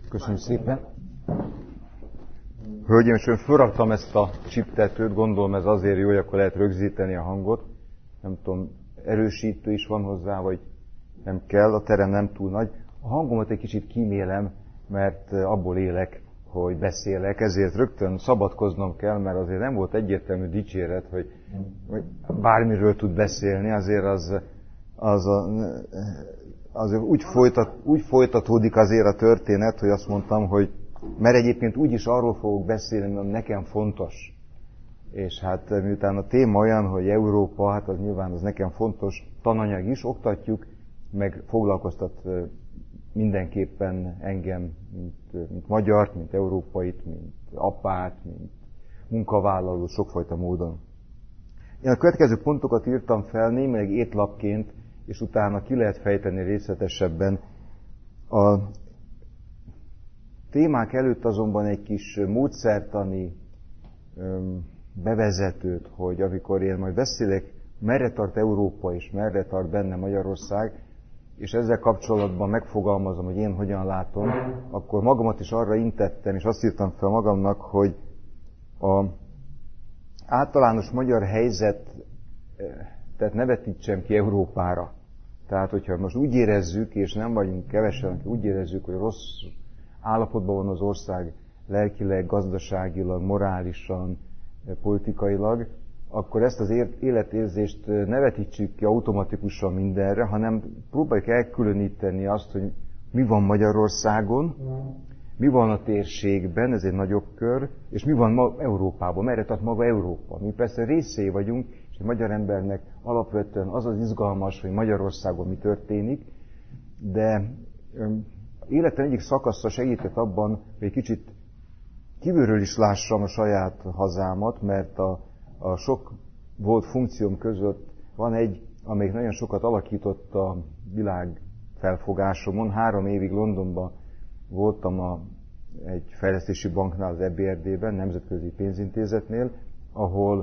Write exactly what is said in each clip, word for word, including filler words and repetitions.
Köszönöm szépen. Hölgyeim és Uraim, fölraktam ezt a csiptetőt, gondolom ez azért jó, hogy akkor lehet rögzíteni a hangot. Nem tudom, erősítő is van hozzá, vagy nem kell, a terem nem túl nagy. A hangomat egy kicsit kímélem, mert abból élek, hogy beszélek, ezért rögtön szabadkoznom kell, mert azért nem volt egyértelmű dicséret, hogy bármiről tud beszélni, azért az, az, a, azért úgy, folytat, úgy folytatódik azért a történet, hogy azt mondtam, hogy mert egyébként úgyis arról fogok beszélni, ami nekem fontos. És hát miután a téma olyan, hogy Európa, hát az nyilván az nekem fontos tananyag is, oktatjuk, meg foglalkoztat mindenképpen engem, mint, mint magyart, mint európait, mint apát, mint munkavállaló, sokfajta módon. Én a következő pontokat írtam fel némileg étlapként, és utána ki lehet fejteni részletesebben. A témák előtt azonban egy kis módszertani öm, bevezetőt, hogy amikor én majd beszélek, merre tart Európa és merre tart benne Magyarország, és ezzel kapcsolatban megfogalmazom, hogy én hogyan látom, akkor magamat is arra intettem, és azt írtam fel magamnak, hogy a általános magyar helyzet, tehát ne vetítsem ki Európára. Tehát, hogyha most úgy érezzük, és nem vagyunk kevesen, úgy érezzük, hogy rossz állapotban van az ország lelkileg, gazdaságilag, morálisan, politikailag, akkor ezt az életérzést ne vetítsük ki automatikusan mindenre, hanem próbáljuk elkülöníteni azt, hogy mi van Magyarországon, mi van a térségben, ez egy nagyobb kör, és mi van ma Európában, merre tart maga Európa. Mi persze részei vagyunk, és a magyar embernek alapvetően az az izgalmas, hogy Magyarországon mi történik, de életem egyik szakasza segített abban, hogy egy kicsit kívülről is lássam a saját hazámat, mert a, a sok volt funkcióm között van egy, amelyik nagyon sokat alakított a világ felfogásomon. Három évig Londonban voltam a, egy fejlesztési banknál, az E B R D-ben, Nemzetközi Pénzintézetnél, ahol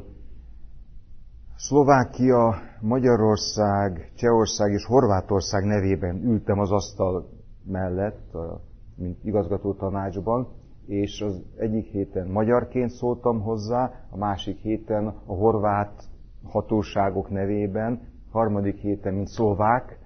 Szlovákia, Magyarország, Csehország és Horvátország nevében ültem az asztal mellett, a, mint igazgató tanácsban, és az egyik héten magyarként szóltam hozzá, a másik héten a horvát hatóságok nevében, harmadik héten mint szlovák,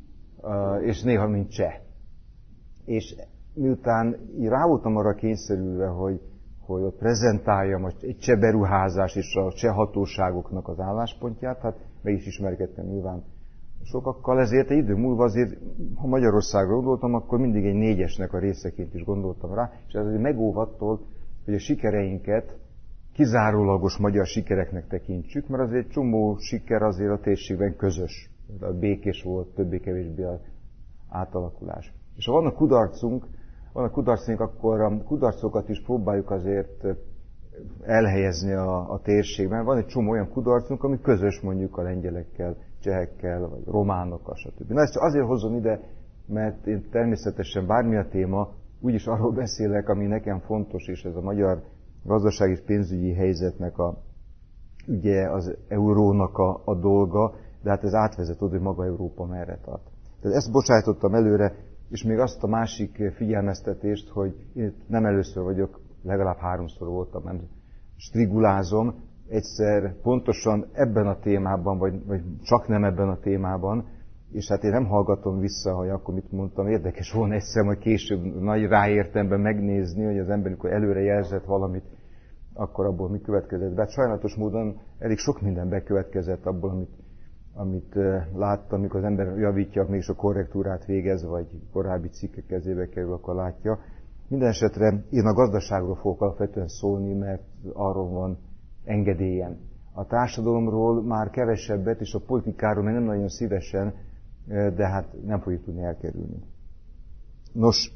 és néha mint cseh. És miután rá voltam arra kényszerülve, hogy, hogy ott prezentáljam egy cseh beruházás és a cseh hatóságoknak az álláspontját, hát meg is ismerkedtem nyilván sokakkal, ezért egy idő múlva azért, ha Magyarországra gondoltam, akkor mindig egy négyesnek a részeként is gondoltam rá, és ez azért megóv attól, hogy a sikereinket kizárólagos magyar sikereknek tekintsük, mert azért egy csomó siker azért a térségben közös. A békés volt, többé-kevésbé az átalakulás. És ha van a kudarcunk, van a kudarcunk, akkor a kudarcokat is próbáljuk azért elhelyezni a, a térségben. Van egy csomó olyan kudarcunk, ami közös mondjuk a lengyelekkel, csehekkel, vagy románokkal, stb. Na ezt csak azért hozom ide, mert én természetesen bármi a téma, úgyis arról beszélek, ami nekem fontos, és ez a magyar gazdasági és pénzügyi helyzetnek a, ugye az eurónak a, a dolga, de hát ez átvezet oda, hogy maga Európa merre tart. Tehát ezt bocsájtottam előre, és még azt a másik figyelmeztetést, hogy én nem először vagyok, legalább háromszor voltam, nem strigulázom, egyszer pontosan ebben a témában, vagy, vagy csak nem ebben a témában, és hát én nem hallgatom vissza, hogy akkor mit mondtam, érdekes volna egyszer, majd később nagy ráértemben megnézni, hogy az ember, amikor előre jelzett valamit, akkor abból mi következett. De hát sajnálatos módon elég sok minden bekövetkezett abból, amit, amit láttam, amikor az ember javítja, mégis a korrektúrát végez, vagy korábbi cikkek kezébe kerül, akkor látja. Minden esetre én a gazdaságról fogok alapvetően szólni, mert arról van engedélyem. A társadalomról már kevesebbet, és a politikáról még nem nagyon szívesen, de hát nem fogjuk tudni elkerülni. Nos,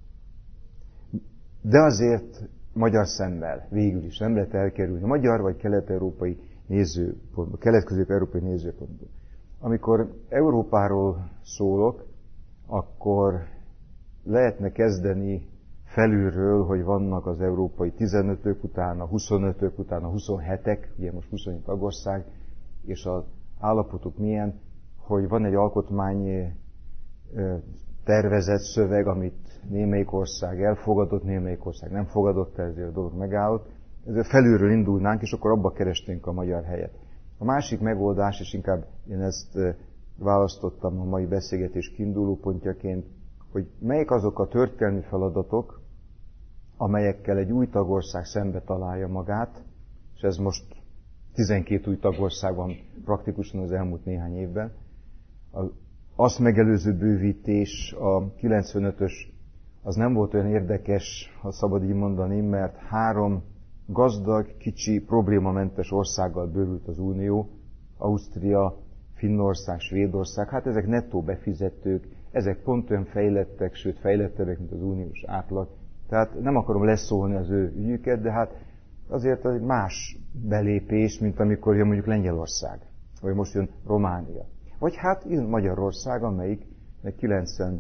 de azért magyar szemmel végül is nem lehet elkerülni. A magyar vagy kelet-európai nézőpontból, kelet-közép-európai nézőpontból. Amikor Európáról szólok, akkor lehetne kezdeni felülről, hogy vannak az európai tizenötök után, a huszonötök után, a huszonhetek, ugye most huszonhét tagország, és az állapotuk milyen, hogy van egy alkotmány tervezett szöveg, amit némelyik ország elfogadott, némelyik ország nem fogadott, ezért a dolog megállott. Ezért felülről indulnánk, és akkor abba keresnénk a magyar helyet. A másik megoldás, és inkább én ezt választottam a mai beszélgetés kiinduló pontjaként, hogy melyek azok a történelmi feladatok, amelyekkel egy új tagország szembe találja magát, és ez most tizenkét új tagország van praktikusan az elmúlt néhány évben. Az azt megelőző bővítés, a kilencvenötös, az nem volt olyan érdekes, ha szabad így mondani, mert három gazdag, kicsi, problémamentes országgal bővült az Unió, Ausztria, Finnország, Svédország, hát ezek nettó befizetők, ezek pont olyan fejlettek, sőt fejlettebbek, mint az uniós átlag. Tehát nem akarom leszólni az ő ügyüket, de hát azért egy más belépés, mint amikor jön mondjuk Lengyelország, vagy most jön Románia. Vagy hát jön Magyarország, amelyik kilencven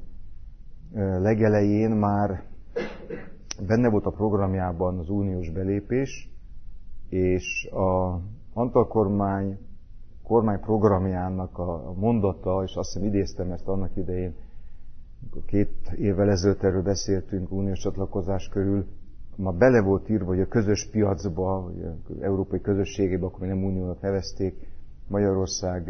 legelején már benne volt a programjában az uniós belépés, és a Antal kormány kormány programjának a mondata, és azt hiszem idéztem ezt annak idején, két évvel ezelőtt erről beszéltünk uniós csatlakozás körül, ma bele volt írva, hogy a közös piacba, vagy az európai közösségébe, akkor nem uniónak nevezték, Magyarország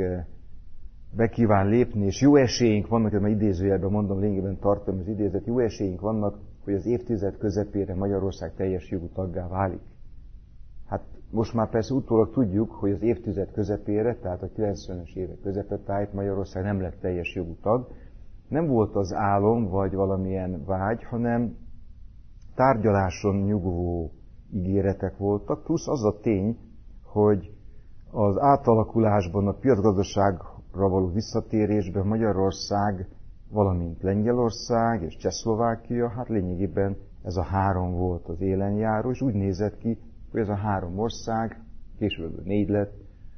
be kíván lépni, és jó esélyünk vannak, ez már idézőjelben mondom, lényegében tartom az idézet, jó esélyünk vannak, hogy az évtized közepére Magyarország teljes jogú taggá válik. Hát most már persze utólag tudjuk, hogy az évtized közepére, tehát a kilencvenes évek közepetáig Magyarország nem lett teljes jogú tag. Nem volt az álom, vagy valamilyen vágy, hanem tárgyaláson nyugvó ígéretek voltak, plusz az a tény, hogy az átalakulásban, a piacgazdaságra való visszatérésben Magyarország, valamint Lengyelország és Csehszlovákia, hát lényegében ez a három volt az élenjáró, és úgy nézett ki, hogy ez a három ország, később négy lett,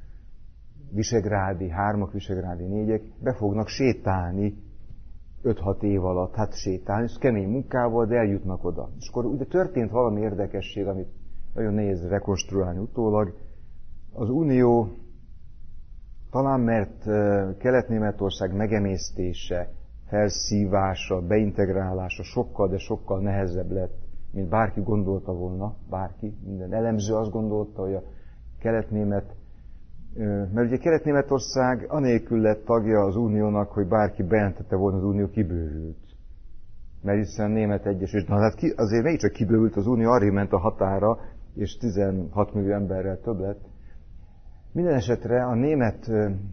visegrádi, hármak, visegrádi négyek, be fognak sétálni öt-hat év alatt, hát sétálni, és kemény munkával, de eljutnak oda. És akkor ugye történt valami érdekesség, amit nagyon nehéz rekonstruálni utólag. Az Unió talán mert Kelet-Németország megemésztése, felszívása, beintegrálása sokkal, de sokkal nehezebb lett, mint bárki gondolta volna, bárki, minden elemző azt gondolta, hogy a kelet-német, mert ugye Kelet-Németország anélkül lett tagja az uniónak, hogy bárki bejelentette volna, az unió kibővült. Mert hiszen német egyesült, na hát ki, azért mégiscsak kibővült az unió, arra ment a határa, és tizenhat millió emberrel több lett. Minden esetre a német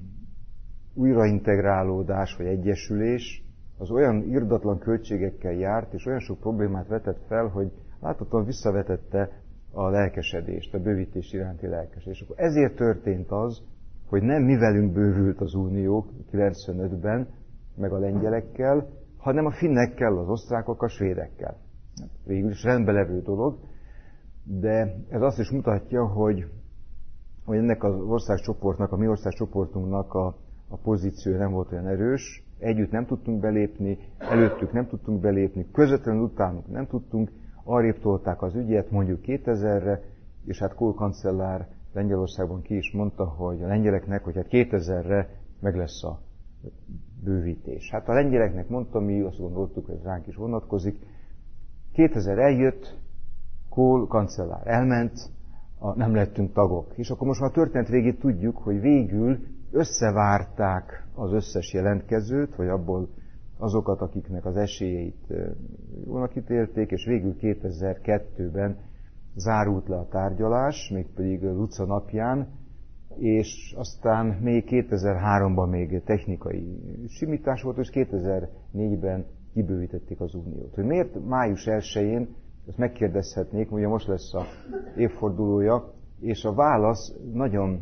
újraintegrálódás vagy egyesülés az olyan irdatlan költségekkel járt, és olyan sok problémát vetett fel, hogy láthatóan visszavetette a lelkesedést, a bővítés iránti lelkesedést. Akkor ezért történt az, hogy nem mi velünk bővült az Unió kilencvenötben, meg a lengyelekkel, hanem a finnekkel, az osztrákokkal, a svédekkel. Végül is rendben levő dolog, de ez azt is mutatja, hogy, hogy ennek az országcsoportnak, a mi országcsoportunknak a, a pozíciója nem volt olyan erős, együtt nem tudtunk belépni, előttük nem tudtunk belépni, közvetlenül utánuk nem tudtunk, arrébb tolták az ügyet, mondjuk kétezerre, és hát Kohl kancellár Lengyelországban ki is mondta, hogy a lengyeleknek, hogy hát kétezerre meg lesz a bővítés. Hát a lengyeleknek mondta, mi azt gondoltuk, hogy ránk is vonatkozik. kétezer eljött, Kohl kancellár elment, a, nem lettünk tagok. És akkor most már a történet végét tudjuk, hogy végül összevárták az összes jelentkezőt, vagy abból azokat, akiknek az esélyeit jónak ítélték, és végül kétezer-kettőben zárult le a tárgyalás, mégpedig Luca napján, és aztán még kétezer-háromban még technikai simítás volt, és kétezer-négyben kibővítették az uniót. Hogy miért május elsején, ezt megkérdezhetnék, ugye most lesz a évfordulója, és a válasz nagyon,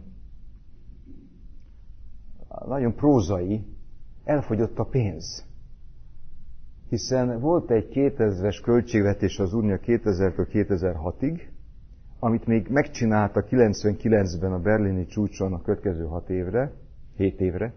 nagyon prózai, elfogyott a pénz. Hiszen volt egy kétezres költségvetés az Unió kétezertől kétezer-hatig, amit még megcsinálta kilencvenkilencben a berlini csúcson a következő hat évre, hét évre,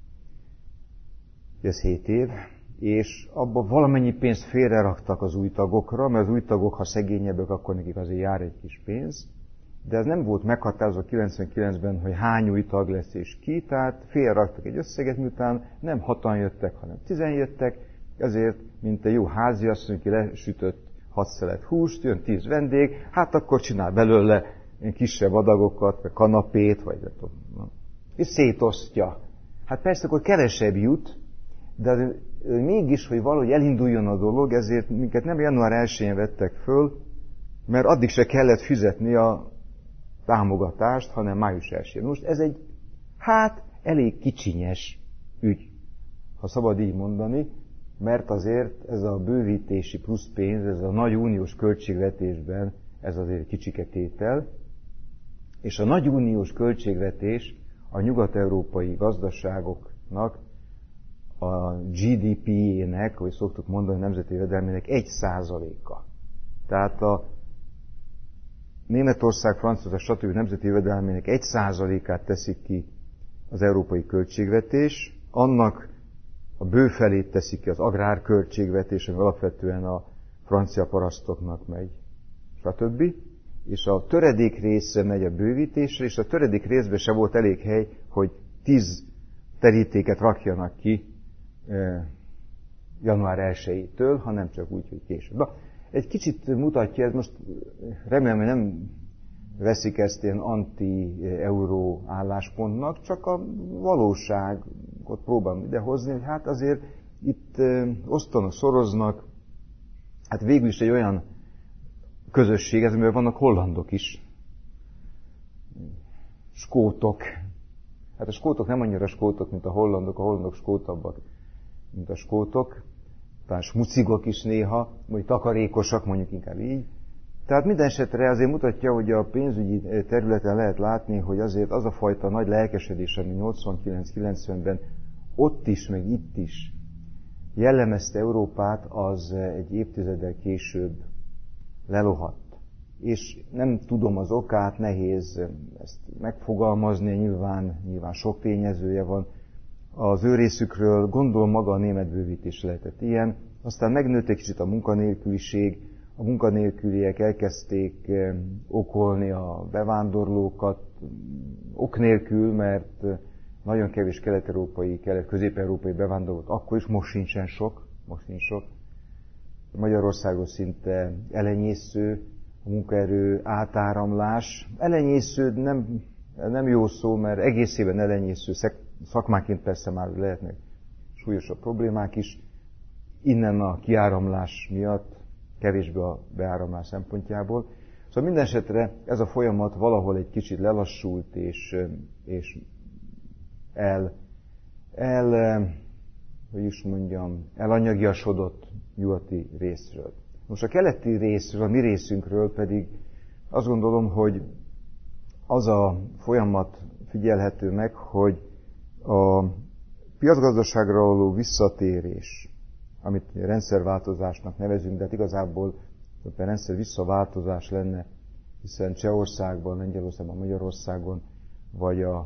ez hét év, és abban valamennyi pénzt félreraktak az új tagokra, mert az új tagok, ha szegényebbek, akkor nekik azért jár egy kis pénz, de ez nem volt meghatározva kilencvenkilencben, hogy hány új tag lesz és ki, tehát félreraktak egy összeget, miután nem hatan jöttek, hanem tizen jöttek, Ezért, mint egy jó háziasszony, aki lesütött hat szelet húst, jön tíz vendég, hát akkor csinál belőle kisebb adagokat, vagy kanapét, vagy nem tudom, és szétosztja. Hát persze akkor kevesebb jut, de mégis, hogy valahogy elinduljon a dolog, ezért minket nem január elsején vettek föl, mert addig se kellett fizetni a támogatást, hanem május elsején. Most ez egy, hát, elég kicsinyes ügy, ha szabad így mondani, mert azért ez a bővítési plusz pénz, ez a nagy uniós költségvetésben, ez azért kicsike tétel, és a nagy uniós költségvetés a nyugat-európai gazdaságoknak, a gé dé pé-jének, ahogy szoktuk mondani, nemzeti jövedelmének egy százaléka. Tehát a Németország, Franciaország, stb. Nemzeti jövedelmének egy százalékát teszik ki az európai költségvetés, annak a bő felét teszik ki az agrárköltségvetés, ami alapvetően a francia parasztoknak megy, stb. És a töredék része megy a bővítésre, és a töredék részben se volt elég hely, hogy tíz terítéket rakjanak ki eh, január elsejétől, hanem csak úgy, hogy később. Na, egy kicsit mutatja, ez most remélem, hogy nem veszik ezt ilyen anti-euró álláspontnak, csak a valóságot próbálom idehozni, hogy hát azért itt osztanak, szoroznak, hát végül is egy olyan közösség, ez, amiben vannak hollandok is, skótok. Hát a skótok nem annyira skótok, mint a hollandok, a hollandok skótabbak, mint a skótok, talán smucigok is néha, vagy takarékosak, mondjuk inkább így. Tehát minden esetre azért mutatja, hogy a pénzügyi területen lehet látni, hogy azért az a fajta nagy lelkesedés, ami nyolcvankilenc-kilencvenben ott is, meg itt is jellemezte Európát, az egy évtizeddel később lelohadt. És nem tudom az okát, nehéz ezt megfogalmazni, nyilván, nyilván sok tényezője van. Az ő részükről gondolom maga a német bővítés lehetett ilyen. Aztán megnőtt egy kicsit a munkanélküliség, a munkanélküliek elkezdték okolni a bevándorlókat ok nélkül, mert nagyon kevés kelet-európai, kelet-közép-európai bevándorlót akkor is, most sincsen sok, most nincs sok. Magyarországon szinte elenyésző a munkaerő átáramlás. Elenyésző nem, nem jó szó, mert egészében elenyésző, szakmánként persze már lehetnek súlyosabb problémák is. Innen a kiáramlás miatt, kevésbé a beáramlás szempontjából. Szóval minden esetre ez a folyamat valahol egy kicsit lelassult, és, és el, el, hogy is mondjam, elanyagiasodott nyugati részről. Most a keleti részről, a mi részünkről pedig azt gondolom, hogy az a folyamat figyelhető meg, hogy a piacgazdaságra való visszatérés, amit rendszerváltozásnak nevezünk, de hát igazából a rendszer visszaváltozás lenne, hiszen Csehországban, Lengyelországban, Magyarországon, vagy a,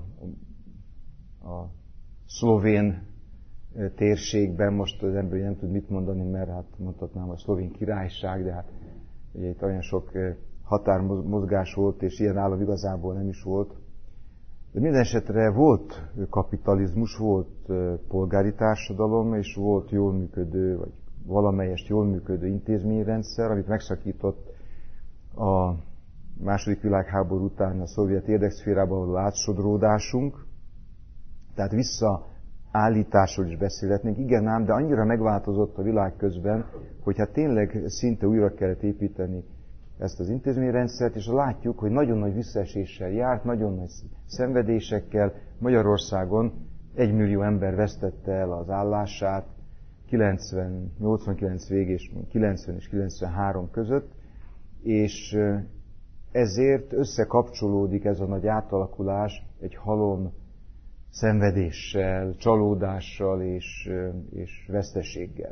a szlovén térségben, most az ember nem tud mit mondani, mert hát mondhatnám a szlovén királyság, de hát ugye itt olyan sok határmozgás volt, és ilyen állam igazából nem is volt. De minden esetre volt kapitalizmus, volt polgári társadalom, és volt jól működő, vagy valamelyest jól működő intézményrendszer, amit megszakított a második világháború után a szovjet érdekszférába való átsodródásunk. Tehát visszaállításról is beszélhetnénk. Igen ám, de annyira megváltozott a világ közben, hogy hát tényleg szinte újra kellett építeni ezt az intézményrendszert, és látjuk, hogy nagyon nagy visszaeséssel járt, nagyon nagy szenvedésekkel. Magyarországon egymillió ember vesztette el az állását kilencven, nyolcvankilenc végén és kilencven és kilencvenhárom között, és ezért összekapcsolódik ez a nagy átalakulás egy halom szenvedéssel, csalódással és, és veszteséggel.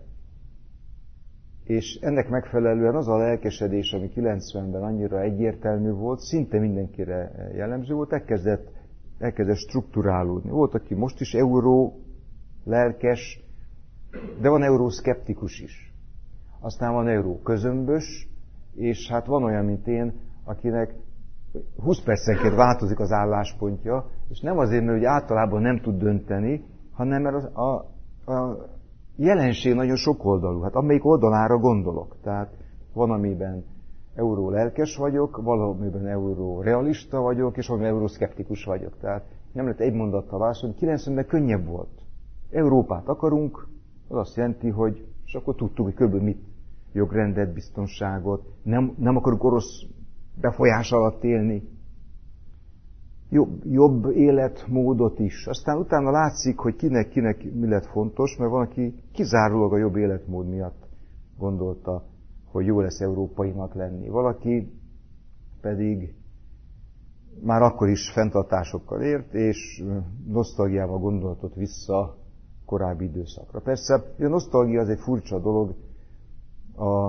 És ennek megfelelően az a lelkesedés, ami kilencvenben annyira egyértelmű volt, szinte mindenkire jellemző volt, elkezdett, elkezdett strukturálódni. Volt, aki most is euró lelkes, de van euroszkeptikus is. Aztán van euró közömbös, és hát van olyan, mint én, akinek húsz percenként változik az álláspontja, és nem azért, mert hogy általában nem tud dönteni, hanem mert a, a, a jelenség nagyon sokoldalú. Hát amelyik oldalára gondolok. Tehát van, amiben euró lelkes vagyok, valamiben euró realista vagyok, és valamiben euroszkeptikus vagyok. Tehát nem lehet egy mondattal válaszolni. kilencvenben könnyebb volt. Európát akarunk, az azt jelenti, hogy, és akkor tudtuk, hogy körülbelül mit, jogrendet, biztonságot, nem, nem akarunk orosz befolyás alatt élni, jobb, jobb életmódot is. Aztán utána látszik, hogy kinek, kinek mi lett fontos, mert van, aki kizárólag a jobb életmód miatt gondolta, hogy jó lesz európainak lenni. Valaki pedig már akkor is fenntartásokkal ért, és nosztalgiával gondolatot vissza korábbi időszakra. Persze, a nosztalgia az egy furcsa dolog, a,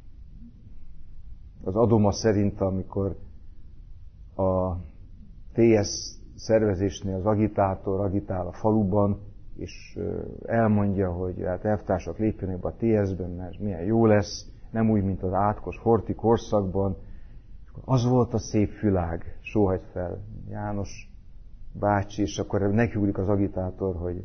az adoma szerint, amikor a té es szervezésnél az agitátor agitál a faluban, és elmondja, hogy hát elvtársak lépjenek be a té es-ben, mert milyen jó lesz, nem úgy, mint az átkos horthy korszakban. Az volt a szép világ, sóhajt fel János bácsi, és akkor nekiugrik az agitátor, hogy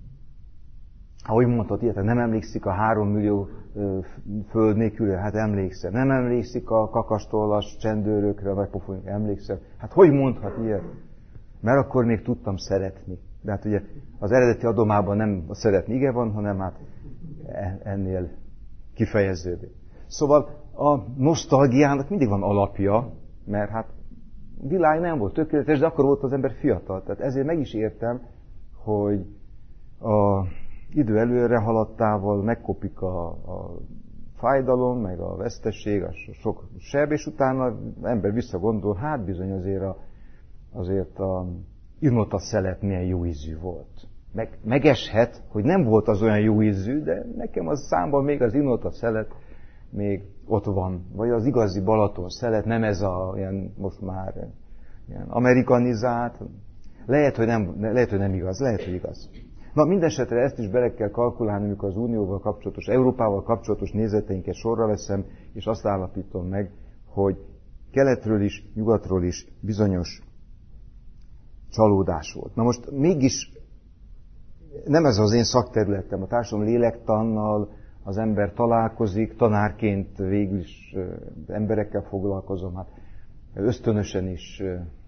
ahogy mondhat, ilyet, nem emlékszik a három millió föld nélkülre, hát emlékszem. Nem emlékszik a kakastollas csendőrökre, a nagypofonokra, emlékszem. Hát hogy mondhat ilyet? Mert akkor még tudtam szeretni. De hát ugye az eredeti adomában nem a szeretni ige van, hanem hát ennél kifejeződik. Szóval a nosztalgiának mindig van alapja, mert hát világ nem volt tökéletes, de akkor volt az ember fiatal. Tehát ezért meg is értem, hogy a idő előre haladtával megkopik a, a fájdalom, meg a vesztesség, a sok seb, és utána az ember visszagondol, hát bizony azért a, azért a inota szelet milyen jó ízű volt. Meg, megeshet, hogy nem volt az olyan jó ízű, de nekem az számban még az inota szelet még ott van. Vagy az igazi Balaton szelet, nem ez a ilyen, most már ilyen amerikanizált. Lehet, hogy nem, lehet, hogy nem igaz, lehet, hogy igaz. Na, mindesetre ezt is bele kell kalkulálni, amikor az Unióval kapcsolatos, Európával kapcsolatos nézeteinket sorra veszem, és azt állapítom meg, hogy keletről is, nyugatról is bizonyos csalódás volt. Na most mégis nem ez az én szakterületem, a társadalom lélektannal az ember találkozik, tanárként végül is emberekkel foglalkozom, hát ösztönösen is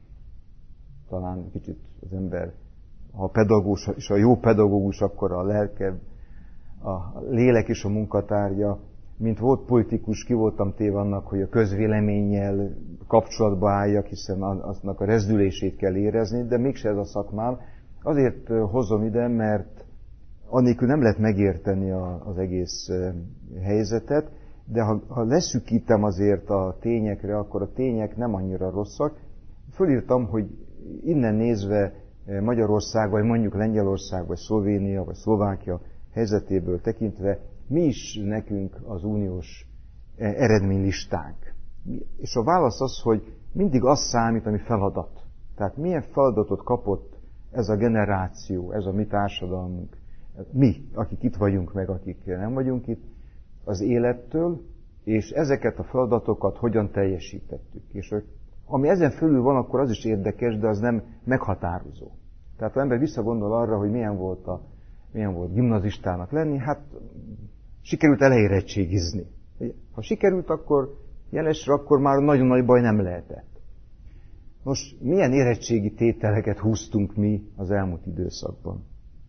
talán kicsit az ember, ha a pedagógus, és a jó pedagógus, akkor a lelke, a lélek is a munkatárgya. Mint volt politikus, ki voltam téve annak, hogy a közvéleménnyel kapcsolatba álljak, hiszen aznak a rezdülését kell érezni, de mégse ez a szakmám. Azért hozom ide, mert annélkül nem lehet megérteni az egész helyzetet, de ha, ha leszűkítem azért a tényekre, akkor a tények nem annyira rosszak. Fölírtam, hogy innen nézve Magyarország, vagy mondjuk Lengyelország, vagy Szlovénia, vagy Szlovákia helyzetéből tekintve, mi is nekünk az uniós eredménylistánk. És a válasz az, hogy mindig az számít, ami feladat. Tehát milyen feladatot kapott ez a generáció, ez a mi társadalmunk, mi, akik itt vagyunk, meg akik nem vagyunk itt, az élettől, és ezeket a feladatokat hogyan teljesítettük. És ami ezen fölül van, akkor az is érdekes, de az nem meghatározó. Tehát az ember visszagondol arra, hogy milyen volt, a, milyen volt gimnazistának lenni, hát sikerült elérettségizni. Ha sikerült, akkor jelesre, akkor már nagyon nagy baj nem lehetett. Most milyen érettségi tételeket húztunk mi az elmúlt időszakban?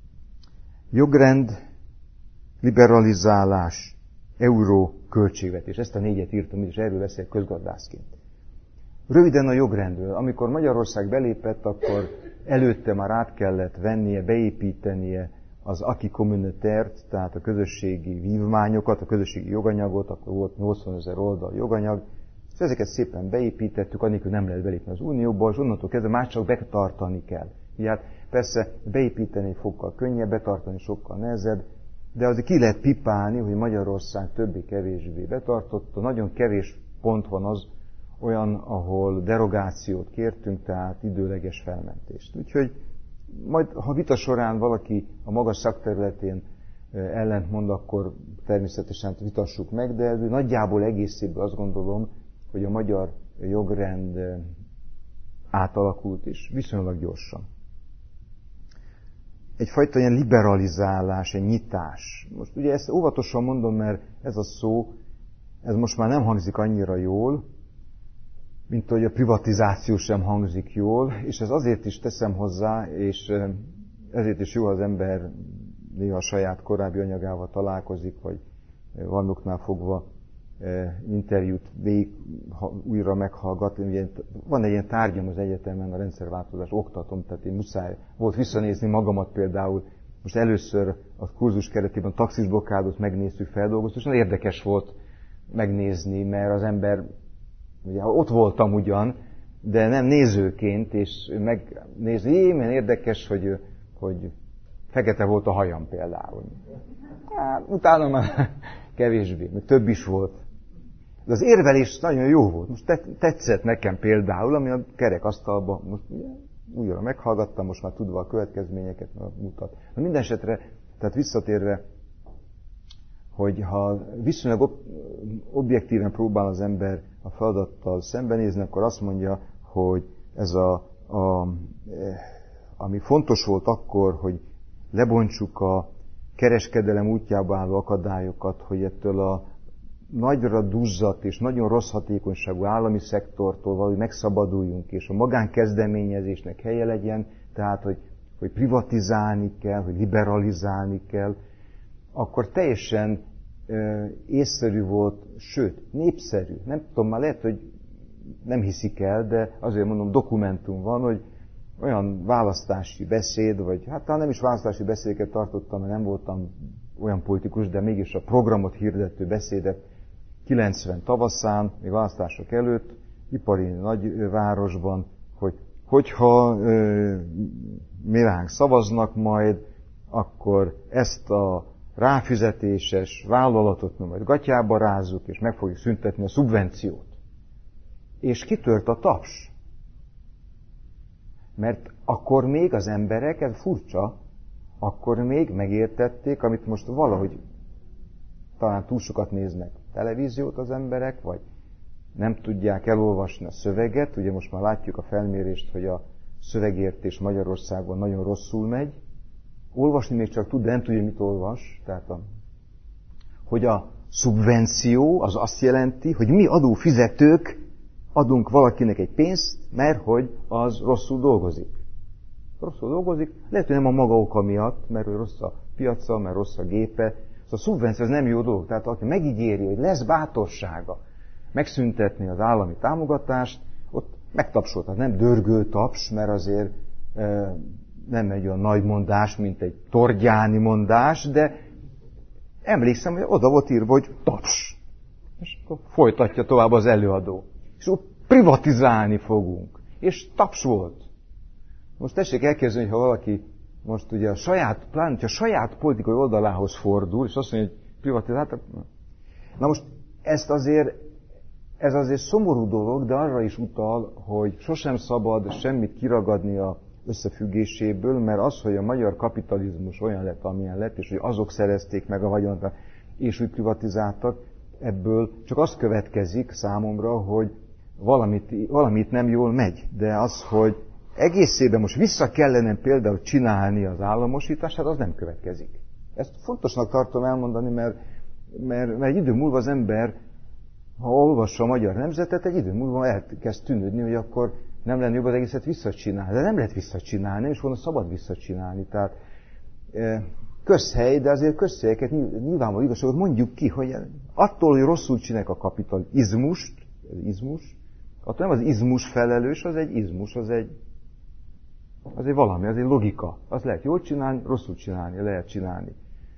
Jogrend, liberalizálás, euró, költségvetés. Ezt a négyet írtam, és erről beszél közgazdászként. Röviden a jogrendről. Amikor Magyarország belépett, akkor előtte már át kellett vennie, beépítenie az acquis communautaire-t, tehát a közösségi vívmányokat, a közösségi joganyagot, akkor volt nyolcvanezer oldal joganyag, és ezeket szépen beépítettük, annélkül nem lehet belépni az Unióba, és onnantól kezdve már csak betartani kell. Ugye hát persze beépíteni fokkal könnyebb, betartani sokkal nehezebb, de azért ki lehet pipálni, hogy Magyarország többé-kevésbé betartotta. Nagyon kevés pont van az olyan, ahol derogációt kértünk, tehát időleges felmentést. Úgyhogy majd, ha vita során valaki a magas szakterületén ellentmond, akkor természetesen vitassuk meg, de nagyjából egészében azt gondolom, hogy a magyar jogrend átalakult is, viszonylag gyorsan. egyfajta ilyen liberalizálás, egy nyitás. Most ugye ezt óvatosan mondom, mert ez a szó, ez most már nem hangzik annyira jól, mint hogy a privatizáció sem hangzik jól, és ez azért is teszem hozzá, és ezért is jó, az ember néha a saját korábbi anyagával találkozik, vagy valamiknál fogva interjút végig újra meghallgatni. Ugye van egy ilyen tárgyam az egyetemen, a rendszerváltozás, oktatom, tehát én muszáj volt visszanézni magamat például. Most először a kurzus keretében taxis blokkádot megnéztük, feldolgoztuk, és nagyon érdekes volt megnézni, mert az ember, ugye ott voltam ugyan, de nem nézőként, és megnézni, jé, milyen érdekes, hogy, hogy fekete volt a hajam például. Hát, utána már kevésbé, mert több is volt. De az érvelés nagyon jó volt. Most tetszett nekem például, ami a kerekasztalban, most újra meghallgattam, most már tudva a következményeket mutat. De minden esetre, tehát visszatérve, hogy ha viszonylag ob- objektíven próbál az ember a feladattal szembenézni, akkor azt mondja, hogy ez a, a ami fontos volt akkor, hogy lebontsuk a kereskedelem útjába álló akadályokat, hogy ettől a nagyra duzzadt és nagyon rossz hatékonyságú állami szektortól valahogy megszabaduljunk, és a magánkezdeményezésnek helye legyen, tehát, hogy, hogy privatizálni kell, hogy liberalizálni kell, akkor teljesen ö, észszerű volt, sőt, népszerű. Nem tudom, már lehet, hogy nem hiszik el, de azért mondom, dokumentum van, hogy olyan választási beszéd, vagy hát talán nem is választási beszédeket tartottam, mert nem voltam olyan politikus, de mégis a programot hirdető beszédet kilencven tavaszán, még választások előtt, ipari nagyvárosban, hogy hogyha ö, mi ránk szavaznak majd, akkor ezt a ráfizetéses vállalatot majd gatyába rázzuk, és meg fogjuk szüntetni a szubvenciót. És kitört a taps. Mert akkor még az emberek, ez furcsa, akkor még megértették, amit most valahogy talán túl sokat néznek televíziót az emberek, vagy nem tudják elolvasni a szöveget. Ugye most már látjuk a felmérést, hogy a szövegértés Magyarországon nagyon rosszul megy. Olvasni még csak tud, de nem tudja, mit olvas. Tehát a, hogy a szubvenció az azt jelenti, hogy mi adófizetők adunk valakinek egy pénzt, mert hogy az rosszul dolgozik. Rosszul dolgozik, lehet, hogy nem a maga oka miatt, mert rossz a piaca, mert rossz a gépe. A szubvenció az nem jó dolog. Tehát aki megígéri, hogy lesz bátorsága megszüntetni az állami támogatást, ott megtapsolt. Tehát nem dörgő taps, mert azért e, nem egy olyan nagy mondás, mint egy tordjáni mondás, de emlékszem, hogy oda volt írva, hogy taps. És akkor folytatja tovább az előadó. És ott privatizálni fogunk. És taps volt. Most tessék elképzelni, hogy ha valaki most ugye a saját, pláne, hogyha a saját politikai oldalához fordul, és azt mondja, hogy privatizáltak. Na most ezt azért, ez azért szomorú dolog, de arra is utal, hogy sosem szabad semmit kiragadni a összefüggéséből, mert az, hogy a magyar kapitalizmus olyan lett, amilyen lett, és hogy azok szerezték meg a vagyont, és úgy privatizáltak, ebből csak az következik számomra, hogy valamit, valamit nem jól megy. De az, hogy egészében most vissza kellene például csinálni az államosítást, hát az nem következik. Ezt fontosnak tartom elmondani, mert, mert, mert egy idő múlva az ember, ha olvassa a Magyar Nemzetet, egy idő múlva elkezd tűnődni, hogy akkor nem lenne jobb az egészet visszacsinálni. De nem lehet visszacsinálni, nem is volna szabad visszacsinálni. Tehát közhely, de azért közhelyeket nyilvánvaló igazságot mondjuk ki, hogy attól, hogy rosszul csinálják a kapitalizmust, izmus, attól nem az izmus felelős, az egy izmus, az egy az egy valami, az egy logika. Azt lehet jól csinálni, rosszul csinálni, lehet csinálni.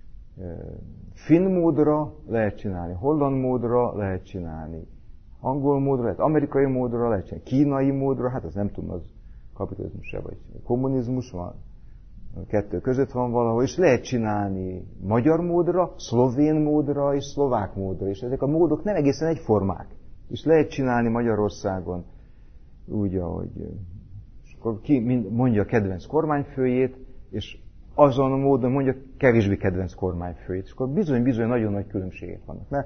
Finn módra lehet csinálni, holland módra lehet csinálni, angol módra, lehet amerikai módra, lehet csinálni, kínai módra, hát az nem tudom, az kapitalizmus-e vagy kommunizmus van, a kettő között van valahol, és lehet csinálni magyar módra, szlovén módra és szlovák módra, és ezek a módok nem egészen egyformák. És lehet csinálni Magyarországon úgy, ahogy akkor ki mondja a kedvenc kormányfőjét, és azon a módon mondja kevésbé kedvenc kormányfőjét. És akkor bizony-bizony nagyon nagy különbségek vannak. Mert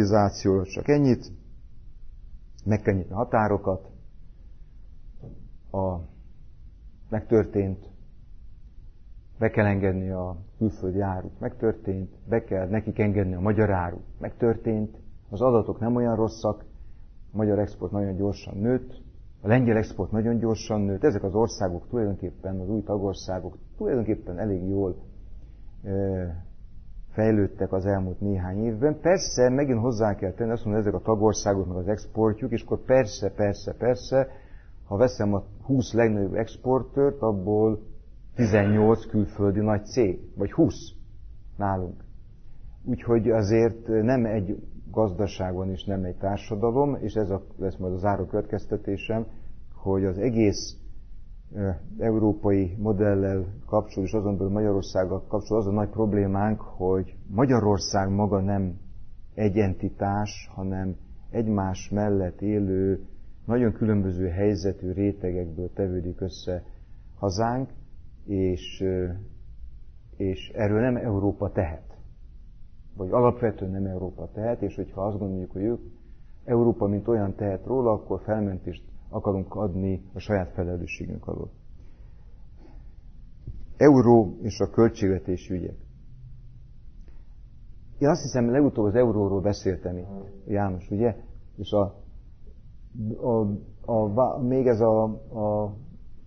liberalizációról csak ennyit, meg kell nyitni a határokat, a, megtörtént, be kell engedni a külföldi árut, megtörtént, be kell nekik engedni a magyar árut, megtörtént, az adatok nem olyan rosszak, a magyar export nagyon gyorsan nőtt, a lengyel export nagyon gyorsan nőtt, ezek az országok tulajdonképpen, az új tagországok tulajdonképpen elég jól e, fejlődtek az elmúlt néhány évben. Persze, megint hozzá kell tenni, azt mondom, ezek a tagországok, meg az exportjuk, és akkor persze, persze, persze, ha veszem a húsz legnagyobb exportőrt, abból tizennyolc külföldi nagy cég, vagy húsz nálunk. Úgyhogy azért nem egy gazdaságban is, nem egy társadalom, és ez a, lesz majd a záró következtetésem, hogy az egész e, európai modellel kapcsolatban, és azon belül Magyarországgal kapcsolatban az a nagy problémánk, hogy Magyarország maga nem egy entitás, hanem egymás mellett élő, nagyon különböző helyzetű rétegekből tevődik össze hazánk, és, és erről nem Európa tehet. Vagy alapvetően nem Európa tehet, és hogyha azt gondoljuk, hogy ők, Európa mint olyan tehet róla, akkor felmentést akarunk adni a saját felelősségünk alól. Euró és a költségvetési ügyek. Én azt hiszem, legutóbb az euróról beszéltem itt, János, ugye? És a, a, a, a, még ez a, a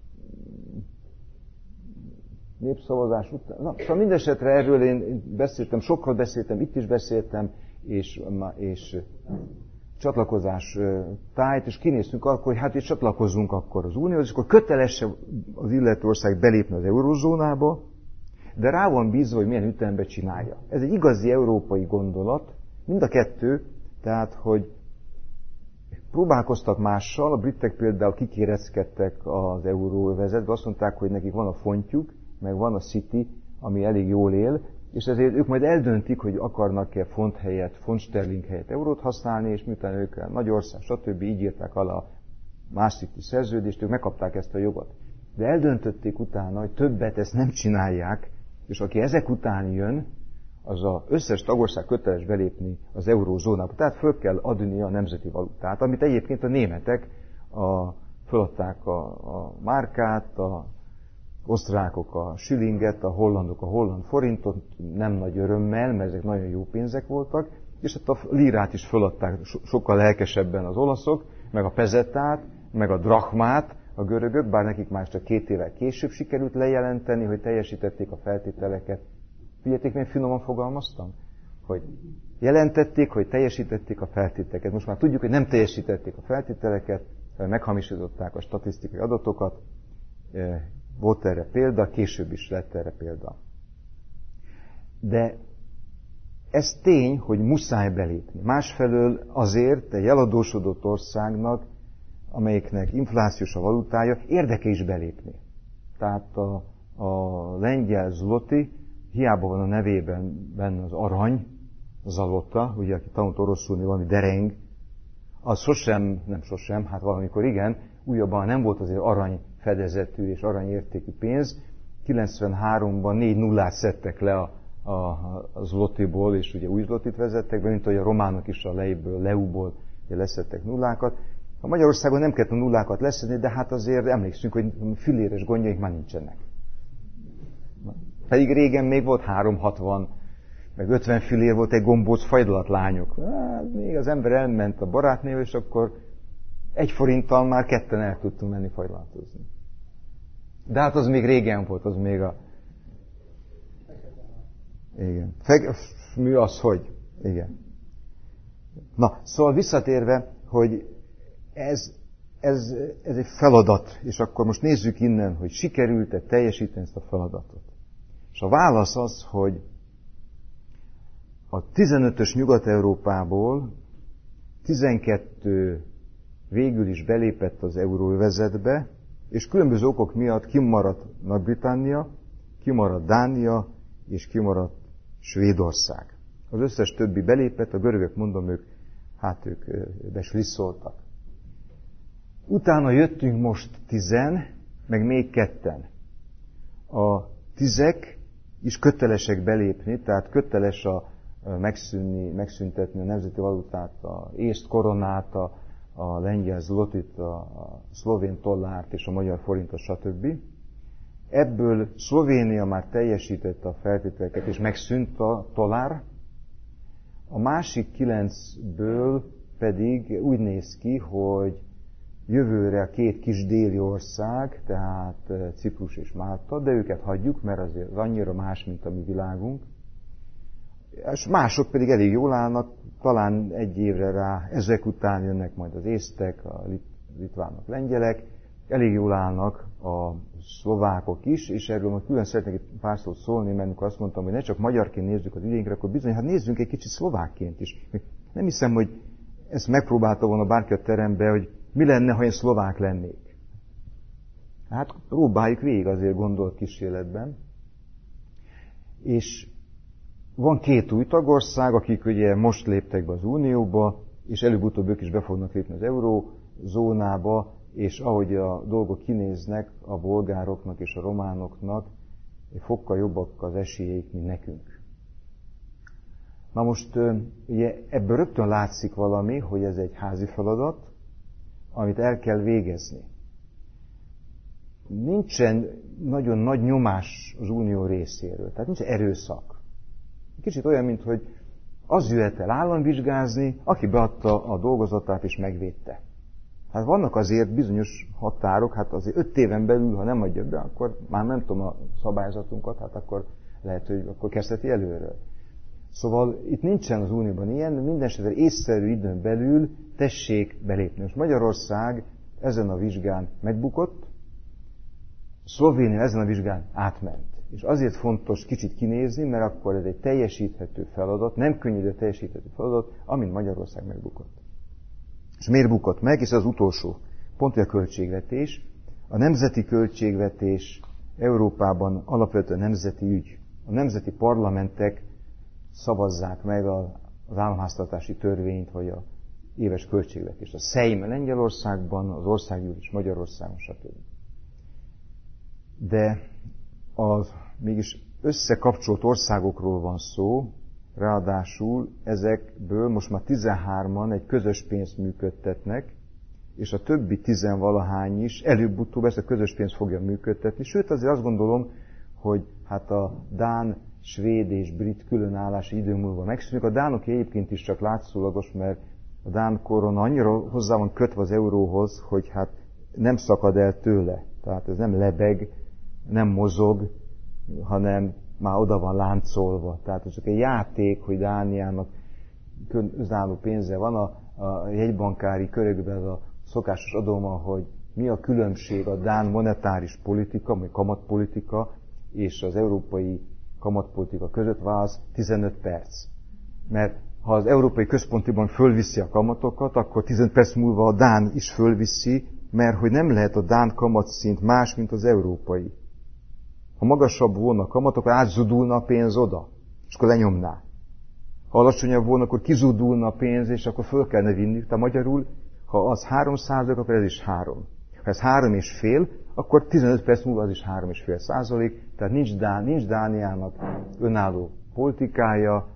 népszavazás után. Na, szóval mindesetre erről én beszéltem, sokkal beszéltem, itt is beszéltem, és, és csatlakozás tájt, és kinéztünk akkor, hogy hát itt csatlakozzunk akkor az unióhoz, és akkor köteles az illető ország belépni az eurózónába, de rá van bízva, hogy milyen ütemben csinálja. Ez egy igazi európai gondolat, mind a kettő, tehát, hogy próbálkoztak mással, a britek például kikérezkedtek az euróövezetbe, azt mondták, hogy nekik van a fontjuk, meg van a City, ami elég jól él, és ezért ők majd eldöntik, hogy akarnak-e font helyett, font sterling helyett eurót használni, és miután ők nagy ország, stb. Így írták alá a Maastrichti szerződést, ők megkapták ezt a jogot. De eldöntötték utána, hogy többet ezt nem csinálják, és aki ezek után jön, az az összes tagország köteles belépni az eurózónába. Tehát föl kell adni a nemzeti valutát, amit egyébként a németek a, föladták a, a márkát, a osztrákok a shillinget, a hollandok a holland forintot, nem nagy örömmel, mert ezek nagyon jó pénzek voltak, és hát a lírát is föladták sokkal lelkesebben az olaszok, meg a pezettát, meg a drachmát, a görögök, bár nekik már csak két évvel később sikerült lejelenteni, hogy teljesítették a feltételeket. Figyelték, milyen finoman fogalmaztam? Hogy jelentették, hogy teljesítették a feltételeket. Most már tudjuk, hogy nem teljesítették a feltételeket, meghamisították a statisztikai adatokat, volt erre példa, később is lett erre példa. De ez tény, hogy muszáj belépni. Másfelől azért egy eladósodott országnak, amelyiknek inflációs a valutája, érdeke is belépni. Tehát a, a lengyel zloty, hiába van a nevében benne az arany, zalota, ugye aki tanult oroszul, valami dereng, az sosem, nem sosem, hát valamikor igen, újabban nem volt azért arany fedezetű és aranyértékű pénz. kilencvenháromban négy nullát szedtek le a, a, a zlotyból, és ugye új zlotit vezettek be, mint ahogy a románok is a leiből, leuból leszettek nullákat. A Magyarországon nem kellett a nullákat leszedni, de hát azért emlékszünk, hogy filléres gondjaink már nincsenek. Pedig régen még volt három hatvan, meg ötven fillér volt egy gombóc fajdalat-lányok. Hát, még az ember elment a barátnével, és akkor egy forinttal már ketten el tudtunk menni fajlatozni. De hát az még régen volt, az még a... Igen. Feg... Mű az, hogy? Igen. Na, szóval visszatérve, hogy ez, ez, ez egy feladat, és akkor most nézzük innen, hogy sikerült-e teljesíteni ezt a feladatot. És a válasz az, hogy a tizenötös Nyugat-Európából tizenkettő végül is belépett az euróövezetbe, és különböző okok miatt kimaradt Nagy-Britannia, kimaradt Dánia, és kimaradt Svédország. Az összes többi belépett, a görögök, mondom, ők, hát ők beslisszoltak. Utána jöttünk most tizen, meg még ketten. A tizek is kötelesek belépni, tehát köteles a megszűnni, megszüntetni a nemzeti valutát, a észt koronát, a, a lengyel zlotit, a szlovén dollárt és a magyar forintot, stb. Ebből Szlovénia már teljesítette a feltételeket, és megszűnt a dollár. A másik kilencből pedig úgy néz ki, hogy jövőre a két kis déli ország, tehát Ciprus és Málta, de őket hagyjuk, mert azért annyira más, mint a mi világunk. És mások pedig elég jól állnak, talán egy évre rá, ezek után jönnek majd az észtek, a litvánok, lengyelek, elég jól állnak a szlovákok is, és erről majd külön szeretnék egy pár szót szólni, mert amikor azt mondtam, hogy ne csak magyarként nézzük az ügyeinkre, akkor bizony, hát nézzünk egy kicsit szlovákként is. Nem hiszem, hogy ezt megpróbálta volna bárki a terembe, hogy mi lenne, ha én szlovák lennék. Hát próbáljuk végig azért gondolt kísérletben. És van két új tagország, akik ugye most léptek be az Unióba, és előbb-utóbb ők is be fognak lépni az eurózónába, és ahogy a dolgok kinéznek a bolgároknak és a románoknak, fokkal jobbak az esélyeik, mint nekünk. Na most ugye ebből rögtön látszik valami, hogy ez egy házi feladat, amit el kell végezni. Nincsen nagyon nagy nyomás az unió részéről, tehát nincs erőszak. Kicsit olyan, mint hogy az jöhet el államvizsgázni, aki beadta a dolgozatát és megvédte. Hát vannak azért bizonyos határok, hát azért öt éven belül, ha nem adja be, akkor már nem tudom a szabályzatunkat, hát akkor lehet, hogy akkor kezdheti előről. Szóval itt nincsen az unióban ilyen, mindenesetre észszerű időn belül tessék belépni. Most Magyarország ezen a vizsgán megbukott, Szlovénia ezen a vizsgán átment. És azért fontos kicsit kinézni, mert akkor ez egy teljesíthető feladat, nem könnyű, de teljesíthető feladat, amint Magyarország megbukott. És miért bukott meg? És az utolsó pont, hogy a költségvetés. A nemzeti költségvetés Európában alapvetően nemzeti ügy. A nemzeti parlamentek szavazzák meg az államháztartási törvényt, vagy az éves költségvetést. A Szejm Lengyelországban, az országgyűlés Magyarországon, stb. De az mégis összekapcsolt országokról van szó, ráadásul ezekből most már tizenhárman egy közös pénzt működtetnek, és a többi tizenvalahány is előbb-utóbb ezt a közös pénzt fogja működtetni. Sőt, azért azt gondolom, hogy hát a dán, svéd és brit különállási idő múlva megszűnik. A dánok egyébként is csak látszólagos, mert a dán korona annyira hozzá van kötve az euróhoz, hogy hát nem szakad el tőle. Tehát ez nem lebeg, nem mozog, hanem már oda van láncolva. Tehát ez csak egy játék, hogy Dániának önálló pénze van. A, a jegybankári körökben a szokásos adóma, hogy mi a különbség a dán monetáris politika, vagy kamatpolitika és az európai kamatpolitika között, válasz tizenöt perc. Mert ha az Európai Központi Bank fölviszi a kamatokat, akkor tizenöt perc múlva a dán is fölviszi, mert hogy nem lehet a dán kamatszint más, mint az európai. Ha magasabb volna a kamat, akkor átzudulna a pénz oda, és akkor lenyomná. Ha alacsonyabb volna, akkor kizudulna a pénz, és akkor föl kellene vinni. Tehát magyarul, ha az három százalék, akkor ez is három. Ha ez három és fél, akkor tizenöt perc múlva az is három és fél százalék. Tehát nincs, Dán, nincs Dániának önálló politikája,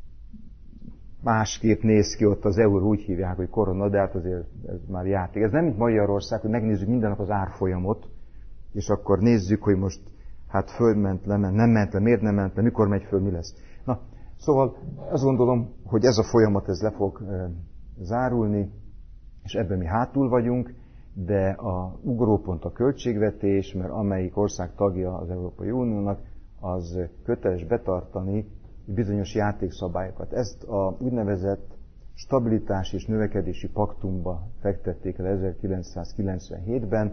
másképp néz ki ott az euró, úgy hívják, hogy korona, de hát azért ez már játék. Ez nem mint Magyarország, hogy megnézzük mindennek az árfolyamot, és akkor nézzük, hogy most hát fölment, lement, nem ment le, miért nem ment le, mikor megy föl, mi lesz. Na, szóval azt gondolom, hogy ez a folyamat ez le fog e, zárulni, és ebben mi hátul vagyunk, de a ugrópont a költségvetés, mert amelyik ország tagja az Európai Uniónak, az köteles betartani bizonyos játékszabályokat. Ezt a úgynevezett stabilitás és növekedési paktumba fektették el ezerkilencszázkilencvenhétben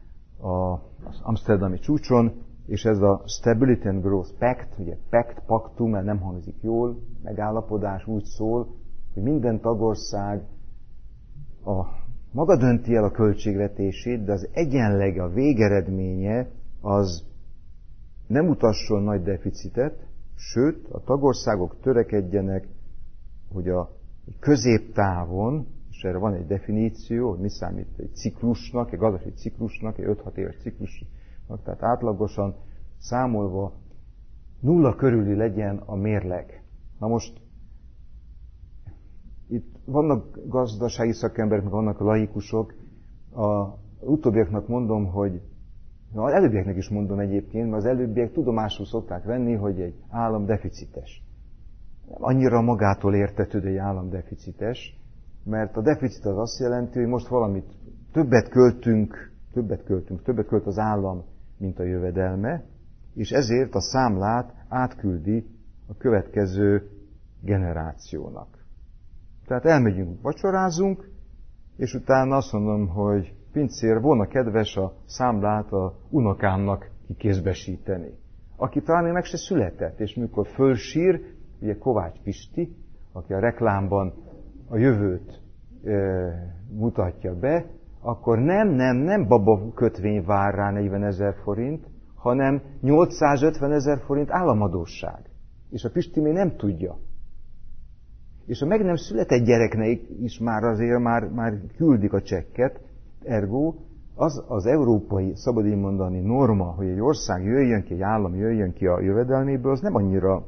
az amszterdami csúcson, és ez a Stability and Growth Pact, ugye Pact, paktum, mert nem hangzik jól, megállapodás úgy szól, hogy minden tagország a maga dönti el a költségvetését, de az egyenlege, a végeredménye az nem utasson nagy deficitet, sőt, a tagországok törekedjenek, hogy a középtávon, és erre van egy definíció, hogy mi számít egy ciklusnak, egy gazdasági ciklusnak, egy öt-hat éves ciklusnak, tehát átlagosan számolva nulla körüli legyen a mérleg. Na most itt vannak gazdasági szakemberek, meg vannak laikusok. Az utóbbiaknak mondom, hogy az előbbieknek is mondom egyébként, mert az előbbiek tudomásul szokták venni, hogy egy állam deficites. Nem annyira magától értetődő, egy állam deficites, mert a deficit az azt jelenti, hogy most valamit többet költünk, többet költünk, többet költ az állam, mint a jövedelme, és ezért a számlát átküldi a következő generációnak. Tehát elmegyünk, vacsorázunk, és utána azt mondom, hogy pincér, volna kedves a számlát a unokámnak kikézbesíteni, aki talán még meg se született, és mikor fölsír, ugye Kovács Pisti, aki a reklámban a jövőt e, mutatja be, akkor nem, nem, nem baba kötvény vár rá negyvenezer forint, hanem nyolcszázötven ezer forint államadósság. És a Pisti még nem tudja. És a meg nem született gyereknek is már azért már, már küldik a csekket, ergo az az európai, szabad így mondani, norma, hogy egy ország jöjjön ki, egy állam jöjjön ki a jövedelméből, az nem annyira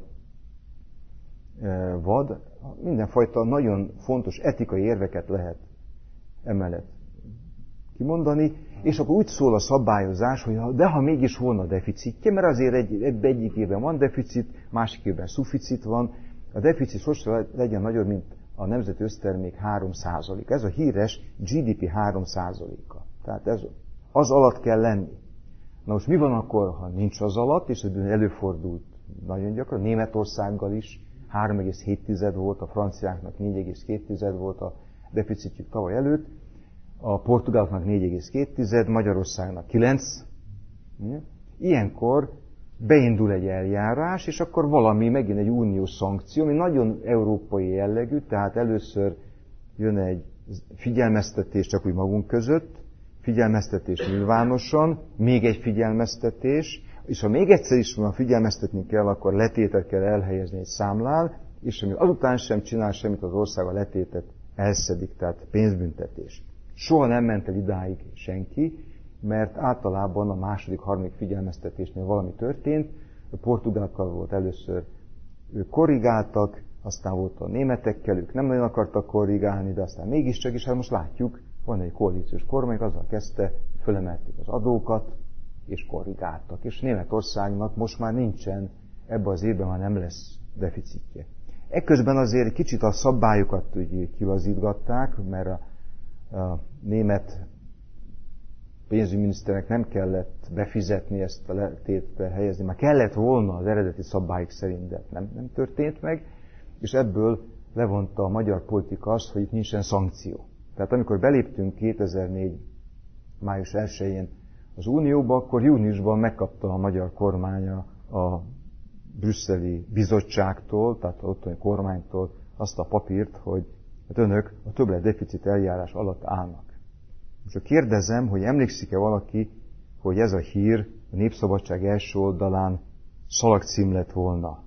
e, vad. Mindenfajta nagyon fontos etikai érveket lehet emellett kimondani, és akkor úgy szól a szabályozás, hogy de ha mégis volna deficitje, mert azért egy, egyik évben van deficit, másik évben szuficit van, a deficit sosem legyen nagyobb, mint a nemzeti össztermék három százaléka. Ez a híres gé dé pé három százaléka. Tehát ez az alatt kell lenni. Na most mi van akkor, ha nincs az alatt, és ez előfordult nagyon gyakran, Németországgal is három egész hét volt, a franciáknak négy egész két volt a deficitjük tavaly előtt, a portugáloknak négy egész két, Magyarországnak kilenc. Ilyenkor beindul egy eljárás, és akkor valami, megint egy uniós szankció, ami nagyon európai jellegű, tehát először jön egy figyelmeztetés csak úgy magunk között, figyelmeztetés nyilvánosan, még egy figyelmeztetés, és ha még egyszer is van figyelmeztetni kell, akkor letétet kell elhelyezni egy számlán, és ami azután sem csinál semmit, az ország a letétet elszedik, tehát pénzbüntetés. Soha nem ment el idáig senki, mert általában a második, harmadik figyelmeztetésnél valami történt. A portugálokkal volt először, ők korrigáltak, aztán volt a németekkel, ők nem nagyon akartak korrigálni, de aztán mégiscsak, és hát most látjuk, van egy koalíciós kormány, azzal kezdte, fölemelték az adókat, és korrigáltak. És Németországnak most már nincsen, ebben az évben már nem lesz deficitje. Ekközben azért egy kicsit a szabályokat úgy kilazítgatták, mert a, a német pénzügyminiszternek nem kellett befizetni ezt a letétbe helyezni, már kellett volna az eredeti szabályok szerint, de nem, nem történt meg, és ebből levonta a magyar politika azt, hogy itt nincsen szankció. Tehát amikor beléptünk kétezer-négy május elsején az Unióba, akkor júniusban megkapta a magyar kormánya a brüsszeli bizottságtól, tehát az ottani kormánytól azt a papírt, hogy hát önök a többletdeficit eljárás alatt állnak. Most kérdezem, hogy emlékszik-e valaki, hogy ez a hír a Népszabadság első oldalán szalagcím lett volna?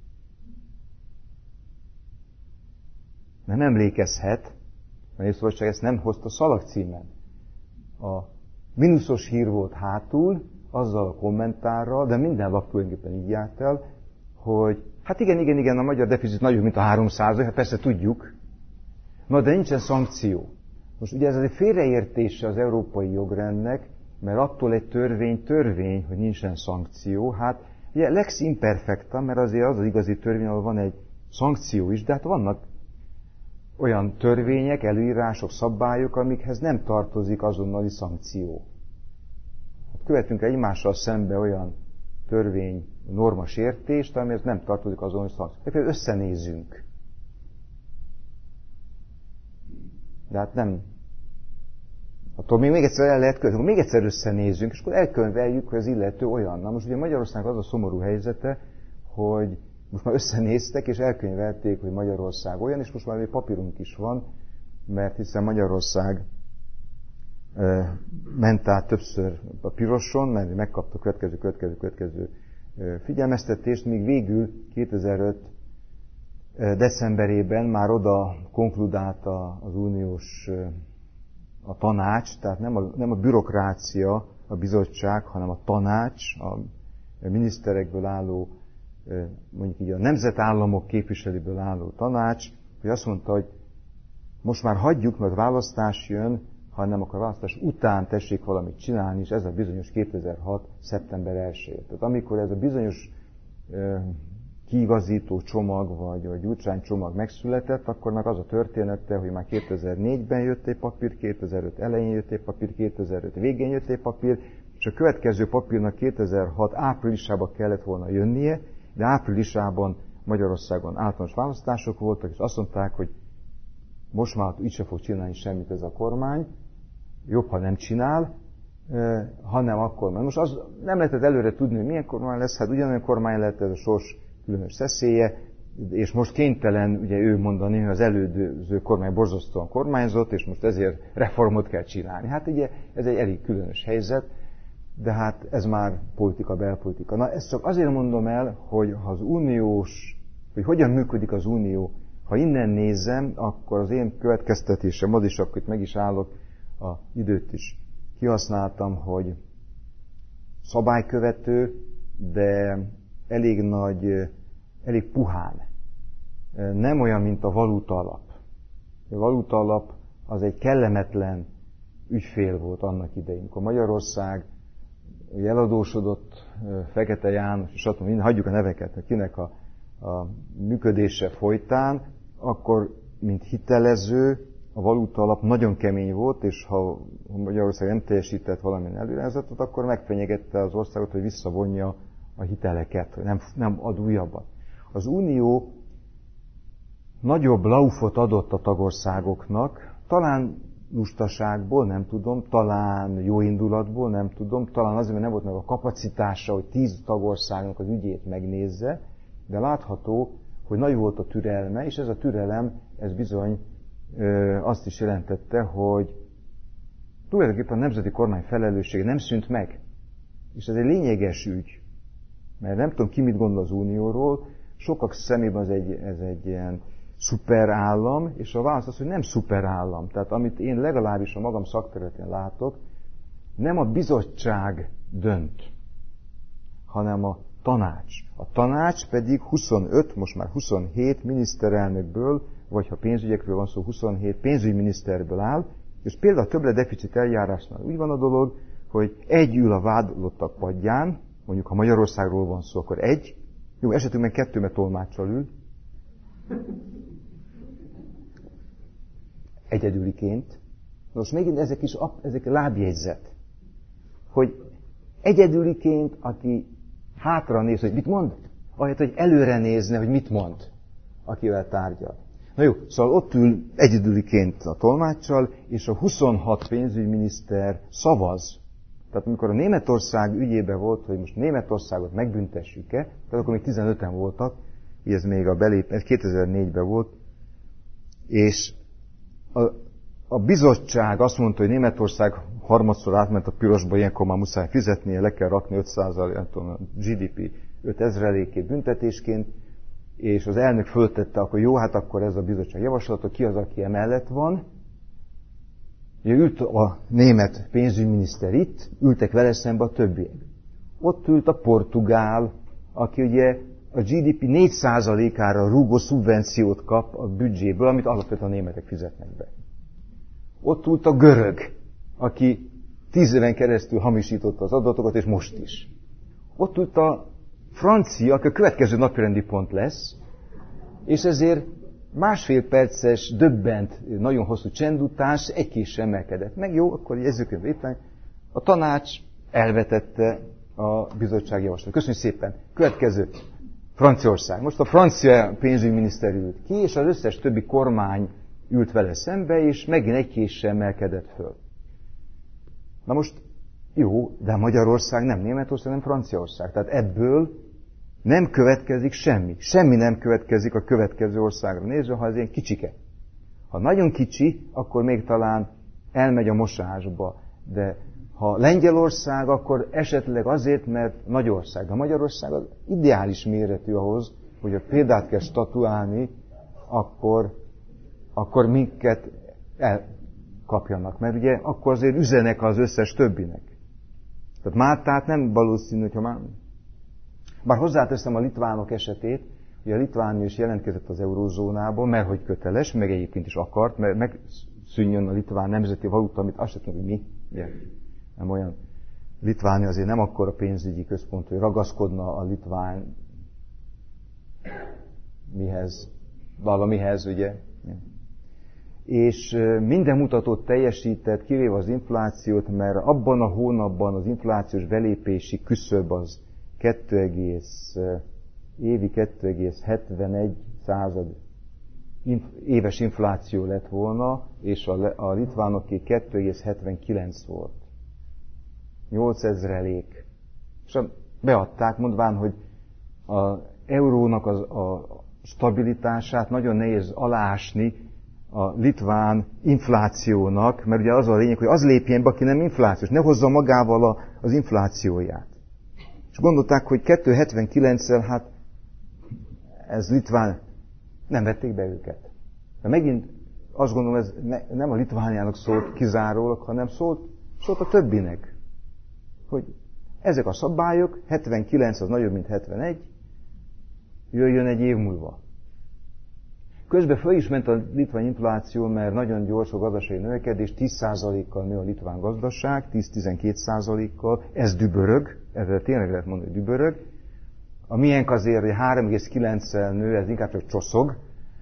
Nem emlékezhet, a Népszabadság ezt nem hozta szalagcímen. A mínuszos hír volt hátul, azzal a kommentárral, de minden lap tulajdonképpen így járt el, hogy hát igen, igen, igen, a magyar deficit nagyobb, mint a három százalék, hát persze tudjuk, na de nincsen szankció. Most ugye ez egy félreértése az európai jogrendnek, mert attól egy törvény törvény, hogy nincsen szankció. Hát ugye lex imperfecta, mert azért az az igazi törvény, ahol van egy szankció is, de hát vannak olyan törvények, előírások, szabályok, amikhez nem tartozik azonnali szankció. Hát követünk egymással szembe olyan törvény, norma sértést, amihez nem tartozik azonnali szankció. Például összenézzünk. De hát nem. Attól még, még egyszer el lehet kötni, még egyszer összenézzünk, és akkor elkönyveljük, hogy az illető olyan. Na most ugye Magyarországnak az a szomorú helyzete, hogy most már összenéztek, és elkönyvelték, hogy Magyarország olyan, és most már egy papírunk is van, mert hiszen Magyarország e, ment át többször a piroson, mert megkapta a következő, következő, következő e, figyelmeztetést, míg végül kétezer-öt decemberében már oda konkludálta az uniós a tanács, tehát nem a, nem a bürokrácia, a bizottság, hanem a tanács, a miniszterekből álló, mondjuk így a nemzetállamok képviselőből álló tanács, hogy azt mondta, hogy most már hagyjuk, mert választás jön, hanem akkor a választás után tessék valamit csinálni, és ez a bizonyos kétezer-hat. szeptember elsején. Tehát amikor ez a bizonyos ö, kiigazító csomag, vagy a Gyurcsány csomag megszületett, akkornak az a története, hogy már kétezer-négyben jött egy papír, kétezer-öt elején jött egy papír, kétezer-öt végén jött egy papír, és a következő papírnak kétezer-hat áprilisában kellett volna jönnie, de áprilisában Magyarországon általános választások voltak, és azt mondták, hogy most már így se fog csinálni semmit ez a kormány, jobb, ha nem csinál, hanem akkor. Mert most az nem lehetett előre tudni, hogy milyen kormány lesz, hát ugyanolyan kormány lett, ez a sors különös szeszélye, és most kénytelen ugye ő mondani, hogy az elődő kormány borzasztóan kormányzott, és most ezért reformot kell csinálni. Hát ugye ez egy elég különös helyzet, de hát ez már politika, belpolitika. Na ezt csak azért mondom el, hogy ha az uniós, hogy hogyan működik az unió, ha innen nézem, akkor az én következtetésem az is, akkor itt meg is állok, a időt is kihasználtam, hogy szabálykövető, de elég nagy, elég puhán. Nem olyan, mint a valuta alap. A valuta alap az egy kellemetlen ügyfél volt annak idején. Amikor Magyarország eladósodott, Fekete János, és azt mondom, hagyjuk a neveket, kinek a, a működése folytán, akkor, mint hitelező, a valuta alap nagyon kemény volt, és ha Magyarország nem teljesített valamilyen előrejelzatot, akkor megfenyegette az országot, hogy visszavonja a hiteleket, nem, nem ad újabbat. Az Unió nagyobb laufot adott a tagországoknak, talán lustaságból, nem tudom, talán jó indulatból, nem tudom, talán azért, mert nem volt meg a kapacitása, hogy tíz tagországnak az ügyét megnézze, de látható, hogy nagy volt a türelme, és ez a türelem, ez bizony ö, azt is jelentette, hogy tulajdonképpen a nemzeti kormány felelőssége nem szűnt meg. És ez egy lényeges ügy, mert nem tudom ki mit gondol az Unióról, sokak szemében ez egy, ez egy ilyen szuperállam, és a válasz az, hogy nem szuperállam. Tehát amit én legalábbis a magam szakterületén látok, nem a bizottság dönt, hanem a tanács. A tanács pedig huszonöt, most már huszonhét miniszterelnökből, vagy ha pénzügyekről van szó, huszonhét pénzügyminiszterből áll, és például a többletdeficit eljárásnál úgy van a dolog, hogy egy ül a vádlottak padján, mondjuk ha Magyarországról van szó, akkor egy, jó, esetünkben kettő, mert tolmáccsal ül, egyedüliként. Most még ezek is ezek lábjegyzet, hogy egyedüliként, aki hátra néz, hogy mit mond, ahelyett, hogy előre nézne, hogy mit mond, akivel tárgyal. Na jó, szóval ott ül egyedüliként a tolmáccsal, és a huszonhat pénzügyminiszter szavaz. Tehát amikor a Németország ügyében volt, hogy most Németországot megbüntessük-e, tehát akkor még tizenöten voltak, ugye ez még a belép, ez kétezer-négyben volt, és a, a bizottság azt mondta, hogy Németország harmadszor átment a pirosba, ilyenkor már muszáj fizetnie, le kell rakni öt százalékot, a gé dé pé ötezrelékét büntetésként, és az elnök föltette, akkor jó, hát akkor ez a bizottság javaslata, ki az, aki emellett van. Ugye ült a német pénzügyminiszter itt, ültek vele szembe a többiek. Ott ült a portugál, aki ugye a gé dé pé négy százalékára rúgó szubvenciót kap a büdzséből, amit alapvetően a németek fizetnek be. Ott ült a görög, aki tíz éven keresztül hamisította az adatokat, és most is. Ott ült a francia, aki a következő napirendi pont lesz, és ezért másfél perces, döbbent, nagyon hosszú csend után egy kés emelkedett. Meg jó, akkor jegyzőkönyvbe éppen a tanács elvetette a bizottság javaslatot. Köszönjük szépen. Következő. Franciaország. Most a francia pénzügyminiszter ült ki, és az összes többi kormány ült vele szembe, és megint egy késsel emelkedett föl. Na most jó, de Magyarország nem Németország, nem Franciaország. Tehát ebből nem következik semmi. Semmi nem következik a következő országra nézve, ha ez ilyen kicsike. Ha nagyon kicsi, akkor még talán elmegy a mosásba. De ha Lengyelország, akkor esetleg azért, mert nagy ország. De Magyarország az ideális méretű ahhoz, hogy a példát kell statuálni, akkor, akkor minket elkapjanak. Mert ugye akkor azért üzenek az összes többinek. Tehát Máltát nem valószínű, hogyha már... Bár hozzáteszem a litvánok esetét, Ugye a Litvánia is jelentkezett az eurózónába, mert hogy köteles, meg egyébként is akart, mert megszűnjön a litván nemzeti valuta, amit azt sem tudom, hogy mi. Ugye, nem olyan. Litvánia azért nem akkora pénzügyi központ, hogy ragaszkodna a litván mihez, valamihez, ugye. És minden mutatót teljesített, kivéve az inflációt, mert abban a hónapban az inflációs belépési küszöb az kettő, évi kettő egész hetvenegy század éves infláció lett volna, és a, a litvánoké kettő egész hetvenkilenc volt. nyolcezrelék. És beadták, mondván, hogy az eurónak az, a stabilitását nagyon nehéz alásni a litván inflációnak, mert ugye az a lényeg, hogy az lépjen be, aki nem inflációs, ne hozza magával a, az inflációját. És gondolták, hogy kettő egész hetvenkilenccel, hát ez litván, nem vették be őket. De megint azt gondolom, ez ne, nem a Litvániának szólt kizárólag, hanem szólt, szólt a többinek. Hogy ezek a szabályok, hetvenkilenc az nagyobb, mint hetvenegy, jöjjön egy év múlva. Közben föl is ment a litván infláció, mert nagyon gyors a gazdasági növekedés, tíz százalékkal nő a litván gazdaság, tíz-tizenkét százalékkal, ez dübörög, ezzel tényleg lehet mondani, hogy dübörög. A miénk azért három egész kilenccel nő, ez inkább csak csoszog,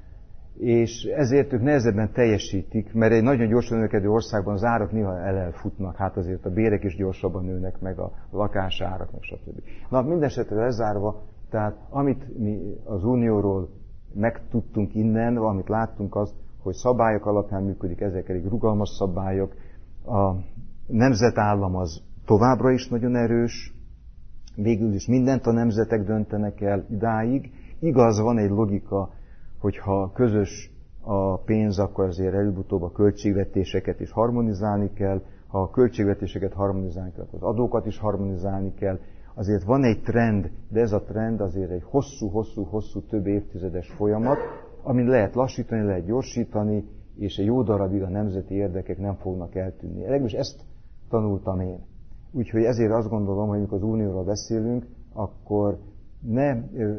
és ezért ők nehezebben teljesítik, mert egy nagyon gyorsan növekedő országban az árak néha elfutnak, hát azért a bérek is gyorsabban nőnek, meg a lakásárak, meg stb. Na, mindenesetre lezárva, tehát amit mi az Unióról megtudtunk innen, amit láttunk az, hogy szabályok alapján működik, ezek elég rugalmas szabályok. A nemzetállam az továbbra is nagyon erős, végül is mindent a nemzetek döntenek el idáig. Igaz, van egy logika, hogyha közös a pénz, akkor azért előbb-utóbb a költségvetéseket is harmonizálni kell. Ha a költségvetéseket harmonizálni kell, akkor az adókat is harmonizálni kell. Azért van egy trend, de ez a trend azért egy hosszú-hosszú-hosszú több évtizedes folyamat, amin lehet lassítani, lehet gyorsítani, és egy jó darabig a nemzeti érdekek nem fognak eltűnni. Legalábbis ezt tanultam én. Úgyhogy ezért azt gondolom, hogy amikor az Unióról beszélünk, akkor ne ö,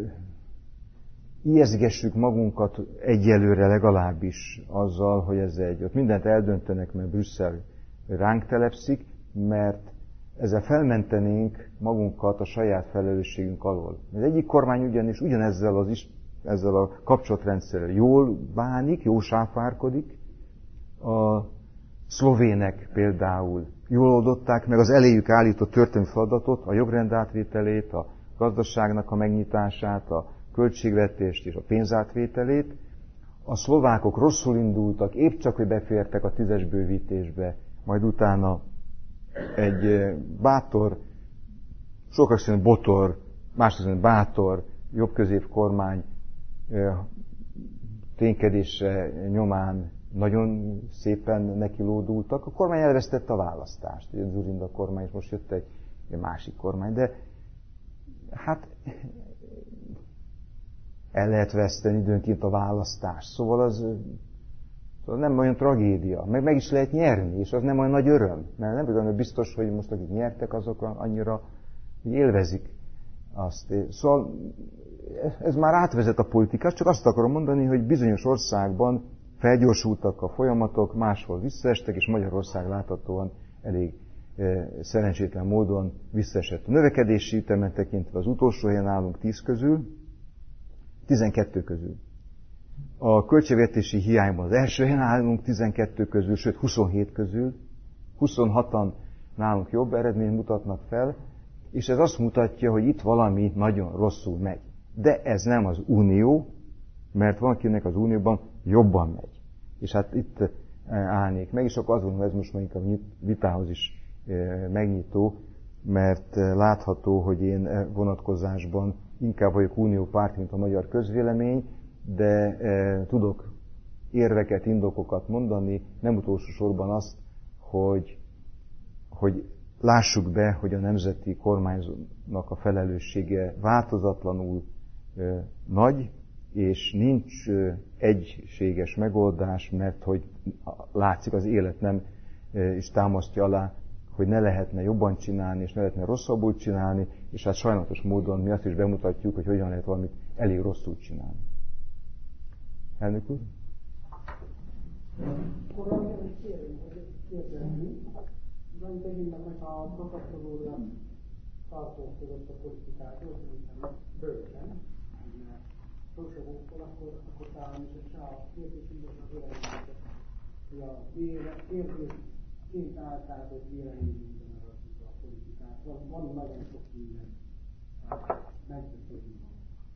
ijeszgessük magunkat egyelőre legalábbis azzal, hogy ez egy, ott mindent eldöntenek, mert Brüsszel ránk telepszik, mert ezzel felmentenénk magunkat a saját felelősségünk alól. Az egyik kormány ugyanis ugyanezzel az is, ezzel a kapcsolatrendszerrel jól bánik, jól sáfárkodik. A szlovének például jól oldották meg az eléjük állított történelmi feladatot, a jogrend átvételét, a gazdaságnak a megnyitását, a költségvetést és a pénzátvételét. A szlovákok rosszul indultak, épp csak, hogy befértek a tízes bővítésbe, majd utána egy bátor, sokak szerint botor, mások szerint bátor, jobb-közép kormány ténykedése nyomán nagyon szépen nekilódultak. A kormány elvesztette a választást. Ugye Zurinda kormány, és most jött egy, egy másik kormány, de hát el lehet veszteni időnként a választást. Szóval az szóval nem olyan tragédia. Meg, meg is lehet nyerni, és az nem olyan nagy öröm. Mert nem olyan biztos, hogy most akik nyertek, azok annyira hogy élvezik azt. Szóval ez már átvezet a politikát, csak azt akarom mondani, hogy bizonyos országban felgyorsultak a folyamatok, máshol visszaestek, és Magyarország láthatóan elég e, szerencsétlen módon visszaesett. A növekedési ütemet tekintve az utolsó helyen állunk tíz közül, tizenkettő közül. A költségvetési hiányban az első helyen állunk tizenkettő közül, sőt huszonhét közül, huszonhatan nálunk jobb eredményt mutatnak fel, és ez azt mutatja, hogy itt valami nagyon rosszul megy. De ez nem az unió, mert van akinek az unióban jobban megy. És hát itt állnék meg, és akkor azt mondom, ez most már inkább vitához is megnyitó, mert látható, hogy én vonatkozásban inkább vagyok uniópárt, mint a magyar közvélemény, de e, tudok érveket, indokokat mondani, nem utolsó sorban azt, hogy, hogy lássuk be, hogy a nemzeti kormányzónak a felelőssége változatlanul e, nagy, és nincs e, egységes megoldás, mert hogy látszik, az élet nem e, is támasztja alá, hogy ne lehetne jobban csinálni, és ne lehetne rosszabbul csinálni, és hát sajnálatos módon mi azt is bemutatjuk, hogy hogyan lehet valamit elég rosszul csinálni. Elnök úr? Korábban egy kérem, hogy kérdezni, van tegint, hogyha a professzor úrnak tartózkodott a politikáról, szerintem bőven, szó se volt, akkor, akkor talán is a kérdésünkben az véleményeket, hogy a kérdésként általázott véleményünkben a politikát. Van, van nagyon sok minden megbeszélni van.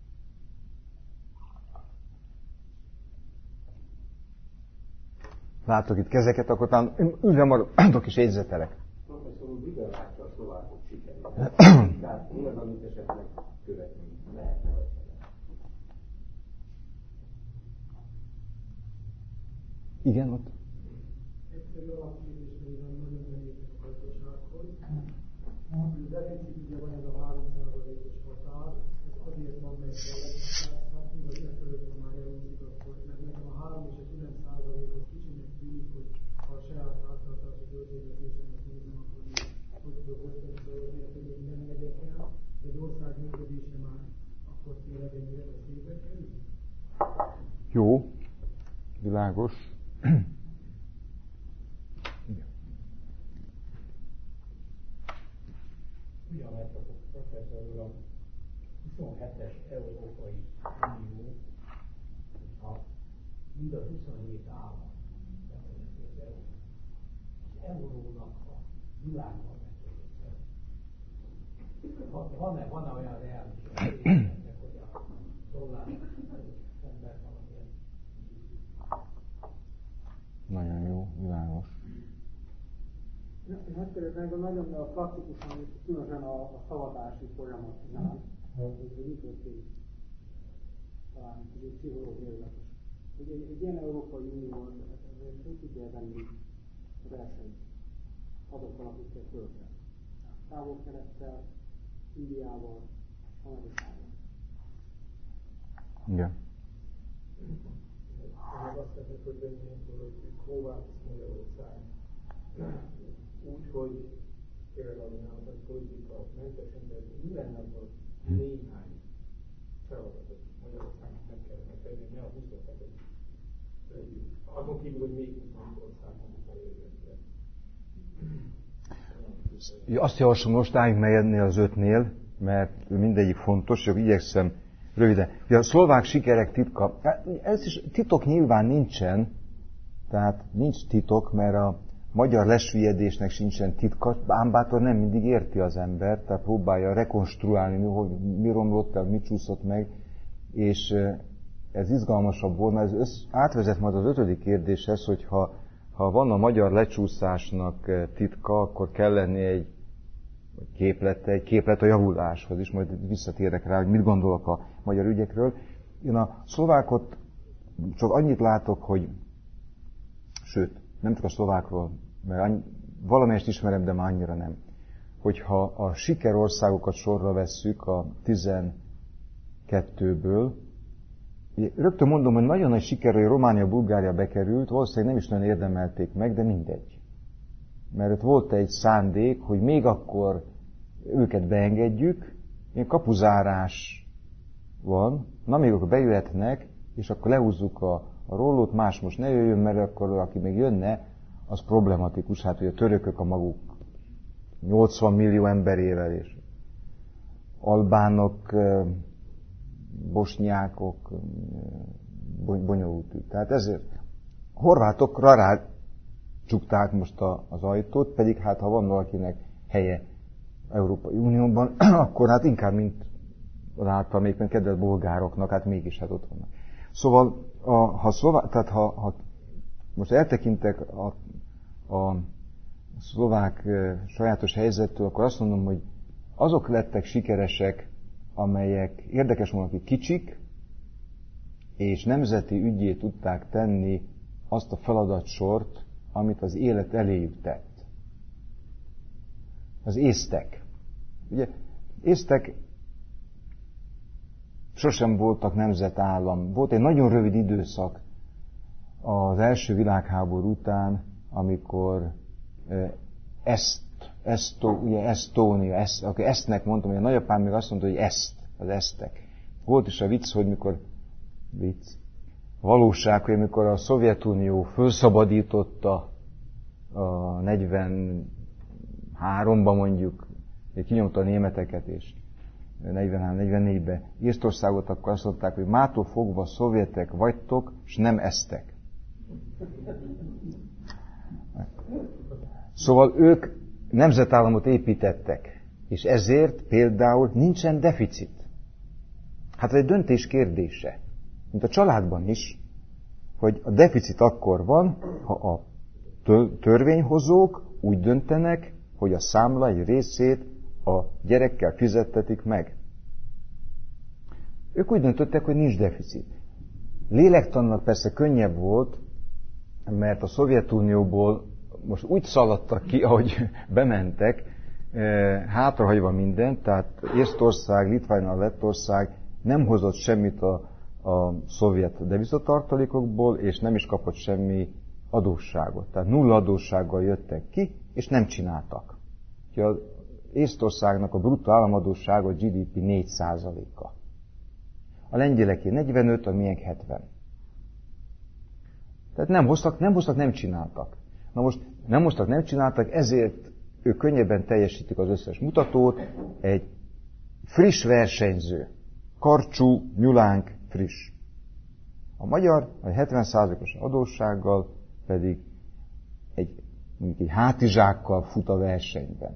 Látok itt kezeket, akkor talán ülve maradok és jegyzetelek. Professzor úr, mivel látja a szlovákok sikerét? Tehát mi az, amit esetleg követni lehetne? Igen, ott. Egyszerű alapkérdésben van nagyon nehéz a gazdasághoz. A deficitben van ez a három százalékos határ, ez azért van, mert a vagy e fölött már elúszik, akkor mert nekem a három és a kilenc százalékos kicsinek tűnik, hogy ha a saját háztartási költségvetésemet nézem, akkor hogy tudok összeszólni, hogy még nem megyek el, de egy ország működése már akkor tényleg ennyire veszélybe kerül. Jó, világos. Ugyan láthatok, professzor úr, a huszonhetes Európai Unió, ha mind a huszonhét állam bevezeti az eurót, az eurónak a világban megközelítve. Van-e, van-e olyan reális esélynek, hogy a dollár szemben valamilyen? Nagyon jó, világos. Én azt kérdezem, nagyon a praktikusan, különösen a, a szavazási folyamatnál, hogy mi történik. Talán egy pszichológiai érdekes. Hogy egy, egy ilyen Európai Unióban hogy tudja venni a versenyt azokkal, akikkel fölkel. Távol-kelettel, Indiával, Amerikával. Igen. Meg azt tettek, hogy venni, hogy Kovács Magyarország. Úgy, hogy például a politika mentesen, de mi lenne az néhány feladatot Magyarországnak meg kellene tenni, ne a huszonhetet legyünk. Azon kívül, hogy még húsz országnak elérjön. Azt javaslom, most álljunk meg ennél az ötnél, mert mindegyik fontos, csak igyekszem röviden. Ja, a szlovák sikerek titka, ez is titok nyilván nincsen, tehát nincs titok, mert a magyar lesüllyedésnek sincsen titka, ám bátor nem mindig érti az ember, tehát próbálja rekonstruálni, hogy mi romlott el, mi csúszott meg, és ez izgalmasabb volna. Ez össz, átvezet majd az ötödik kérdéshez, hogy ha, ha van a magyar lecsúszásnak titka, akkor kell lenni egy képlete, egy képlet a javuláshoz is, majd visszatérek rá, hogy mit gondolok a magyar ügyekről. Én a szlovákot csak annyit látok, hogy sőt, nem csak a szlovákról, mert annyi, valamelyest ismerem, de már annyira nem. Hogyha a sikerországokat sorra vesszük a tizenkettőből, rögtön mondom, hogy nagyon nagy sikerről, hogy Románia, Bulgária bekerült, valószínűleg nem is nagyon érdemelték meg, de mindegy. Mert ott volt egy szándék, hogy még akkor őket beengedjük, ilyen kapuzárás van, na még akkor bejöhetnek, és akkor lehúzzuk a, a rollót, más most ne jöjjön, mert akkor aki még jönne, az problematikus, hát hogy a törökök a maguk nyolcvan millió emberével, és albánok, bosnyákok, bonyolult. Tehát ezért horvátokra rácsukták most a, az ajtót, pedig hát ha van valakinek helye Európai Unióban, akkor hát inkább, mint láttam még, mint kedves bolgároknak, hát mégis hát ott vannak. Szóval, a, ha, szlová, tehát ha, ha most eltekintek a, a szlovák e, sajátos helyzettől, akkor azt mondom, hogy azok lettek sikeresek, amelyek érdekes módon, akik kicsik, és nemzeti ügyé tudták tenni azt a feladatsort, amit az élet eléjük tett. Az észtek. Ugye, észtek sosem voltak nemzetállam. Volt egy nagyon rövid időszak az első világháború után, amikor ezt, Esztó, ugye Esztónia, Eszt, akkor Esztnek mondtam, hogy a nagyapám még azt mondta, hogy Eszt, az esztek. volt is a vicc, hogy mikor vicc, valóság, hogy amikor a Szovjetunió felszabadította a negyvenháromban mondjuk, kinyomta a németeket, és negyvenhárom negyvennégyben Észtországot, akkor azt mondták, hogy mától fogva szovjetek vagytok, és nem esztek. Szóval ők nemzetállamot építettek, és ezért például nincsen deficit. Hát ez egy döntés kérdése. Mint a családban is, hogy a deficit akkor van, ha a törvényhozók úgy döntenek, hogy a számla egy részét a gyerekkel fizettetik meg. Ők úgy döntöttek, hogy nincs deficit. Lélektannal persze könnyebb volt, mert a Szovjetunióból most úgy szaladtak ki, ahogy bementek, hátrahagyva mindent, tehát Észtország, Litvánia, Lettország nem hozott semmit a, a szovjet devizatartalékokból, és nem is kapott semmi adósságot. Tehát nulla adóssággal jöttek ki, és nem csináltak. Úgyhogy az Észtországnak a bruttó államadóssága a gé dé pé négy százaléka. A lengyeleké negyvenöt, a miénk hetven. Tehát nem hoztak, nem hoztak, nem csináltak. Na most nem hoztak, nem csináltak, ezért ők könnyebben teljesítik az összes mutatót. Egy friss versenyző, karcsú, nyulánk, friss. A magyar a hetven százalékos adóssággal pedig egy, mondjuk egy hátizsákkal fut a versenyben.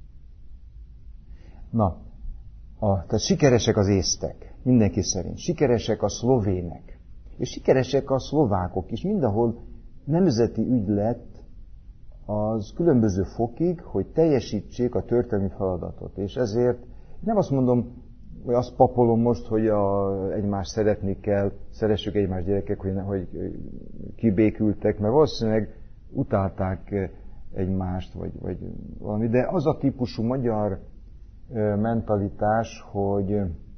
Na, a, tehát sikeresek az észtek, mindenki szerint. Sikeresek a szlovének. És sikeresek a szlovákok is. Mindenhol nemzeti ügy lett az különböző fokig, hogy teljesítsék a történelmi feladatot. És ezért nem azt mondom, vagy azt papolom most, hogy a, egymást szeretni kell, szeressük egymás gyerekek, hogy, hogy kibékültek, mert valószínűleg utálták egymást, vagy, vagy valami. De az a típusú magyar mentalitás, hogy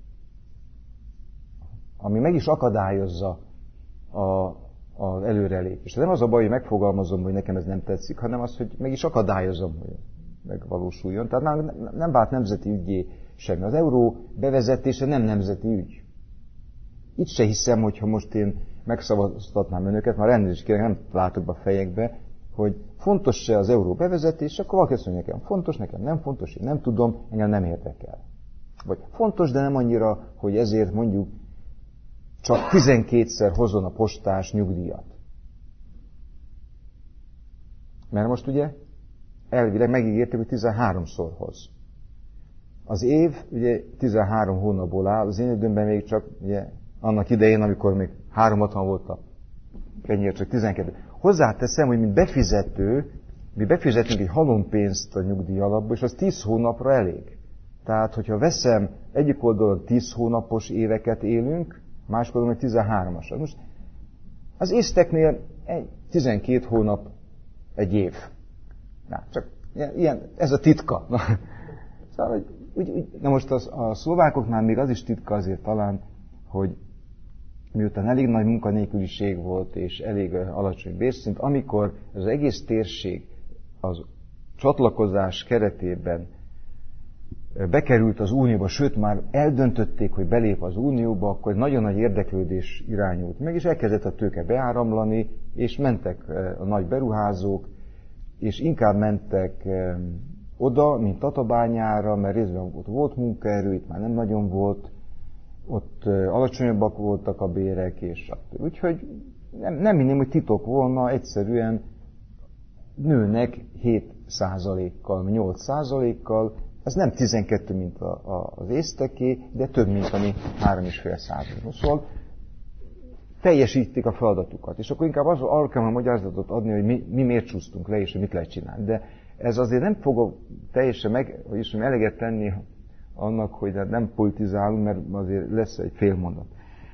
ami meg is akadályozza a, az előrelépést. Nem az a baj, hogy megfogalmazom, hogy nekem ez nem tetszik, hanem az, hogy meg is akadályozom, hogy megvalósuljon. Tehát nem, nem vált nemzeti ügyé semmi. Az euró bevezetése nem nemzeti ügy. Itt se hiszem, hogyha most én megszavaztatnám önöket, már elnézést kérek, nem látok be a fejekbe, hogy fontos-e az euró bevezetése, akkor valaki azt mondja, nekem fontos, nekem nem fontos, én nem tudom, engem nem érdekel. Vagy fontos, de nem annyira, hogy ezért mondjuk csak tizenkétszer hozzon a postás nyugdíjat. Mert most ugye elvileg megígérték, hogy tizenháromszor hoz. Az év ugye tizenhárom hónapból áll, az én időmben még csak ugye, annak idején, amikor még háromhatvan volt a kenyér, csak tizenkettő. Hozzáteszem, hogy mint befizető, mi befizetünk egy halompénzt a nyugdíj alapba, és az tíz hónapra elég. Tehát, hogyha veszem, egyik oldalon tíz hónapos éveket élünk, másik oldalon meg tizenhármasat. Most az észteknél egy tizenkét hónap egy év. Na, csak ilyen, ez a titka. Na, szóval, úgy, úgy, na most az, a szlovákoknál még az is titka azért talán, hogy miután elég nagy munkanélküliség volt, és elég alacsony bérszint, amikor az egész térség az csatlakozás keretében bekerült az Unióba, sőt már eldöntötték, hogy belép az Unióba, akkor nagyon nagy érdeklődés irányult meg, és elkezdett a tőke beáramlani, és mentek a nagy beruházók, és inkább mentek oda, mint Tatabányára, mert részben ott volt munkaerő, itt már nem nagyon volt, ott alacsonyabbak voltak a bérek, és úgyhogy nem, nem hinném, hogy titok volna, egyszerűen nőnek hét százalékkal, nyolc százalékkal, ez nem tizenkettő, mint a, a, az észteké, de több, mint a mi három és fél százalék. Szóval teljesítik a feladatukat. És akkor inkább az, arra kell a magyarázatot adni, hogy mi, mi miért csúsztunk le, és hogy mit lehet csinálni. De ez azért nem fog teljesen meg, vagyis eleget tenni annak, hogy nem politizálunk, mert azért lesz egy fél mondat.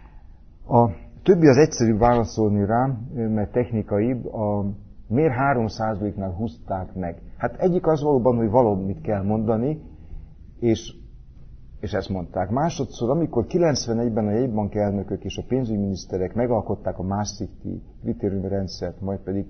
A többi az egyszerűbb válaszolni rá, mert technikaibb, a miért három százaléknál húzták meg? Hát egyik az valóban, hogy valamit kell mondani, és, és ezt mondták. Másodszor, amikor kilencvenegyben a jegybank elnökök és a pénzügyminiszterek megalkották a Maastrichti kritériumrendszert, majd pedig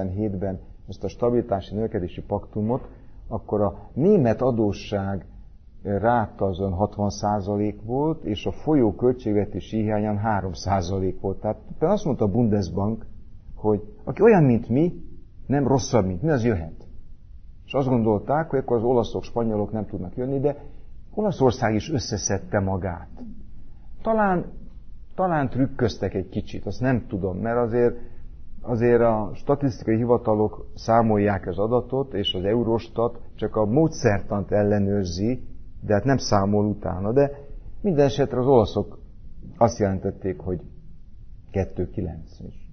kilencvenhétben ezt a stabilitási növekedési paktumot, akkor a német adósság ráta azon hatvan százalék volt, és a folyó költségvetési hiányán három százalék volt. Tehát azt mondta a Bundesbank, hogy aki olyan, mint mi, nem rosszabb, mint mi, az jöhet. És azt gondolták, hogy akkor az olaszok, spanyolok nem tudnak jönni, de Olaszország is összeszedte magát. Talán, talán trükköztek egy kicsit, azt nem tudom, mert azért, azért a statisztikai hivatalok számolják az adatot, és az Eurostat csak a módszertant ellenőrzi, de hát nem számol utána. De minden esetre az olaszok azt jelentették, hogy kettő kilenc is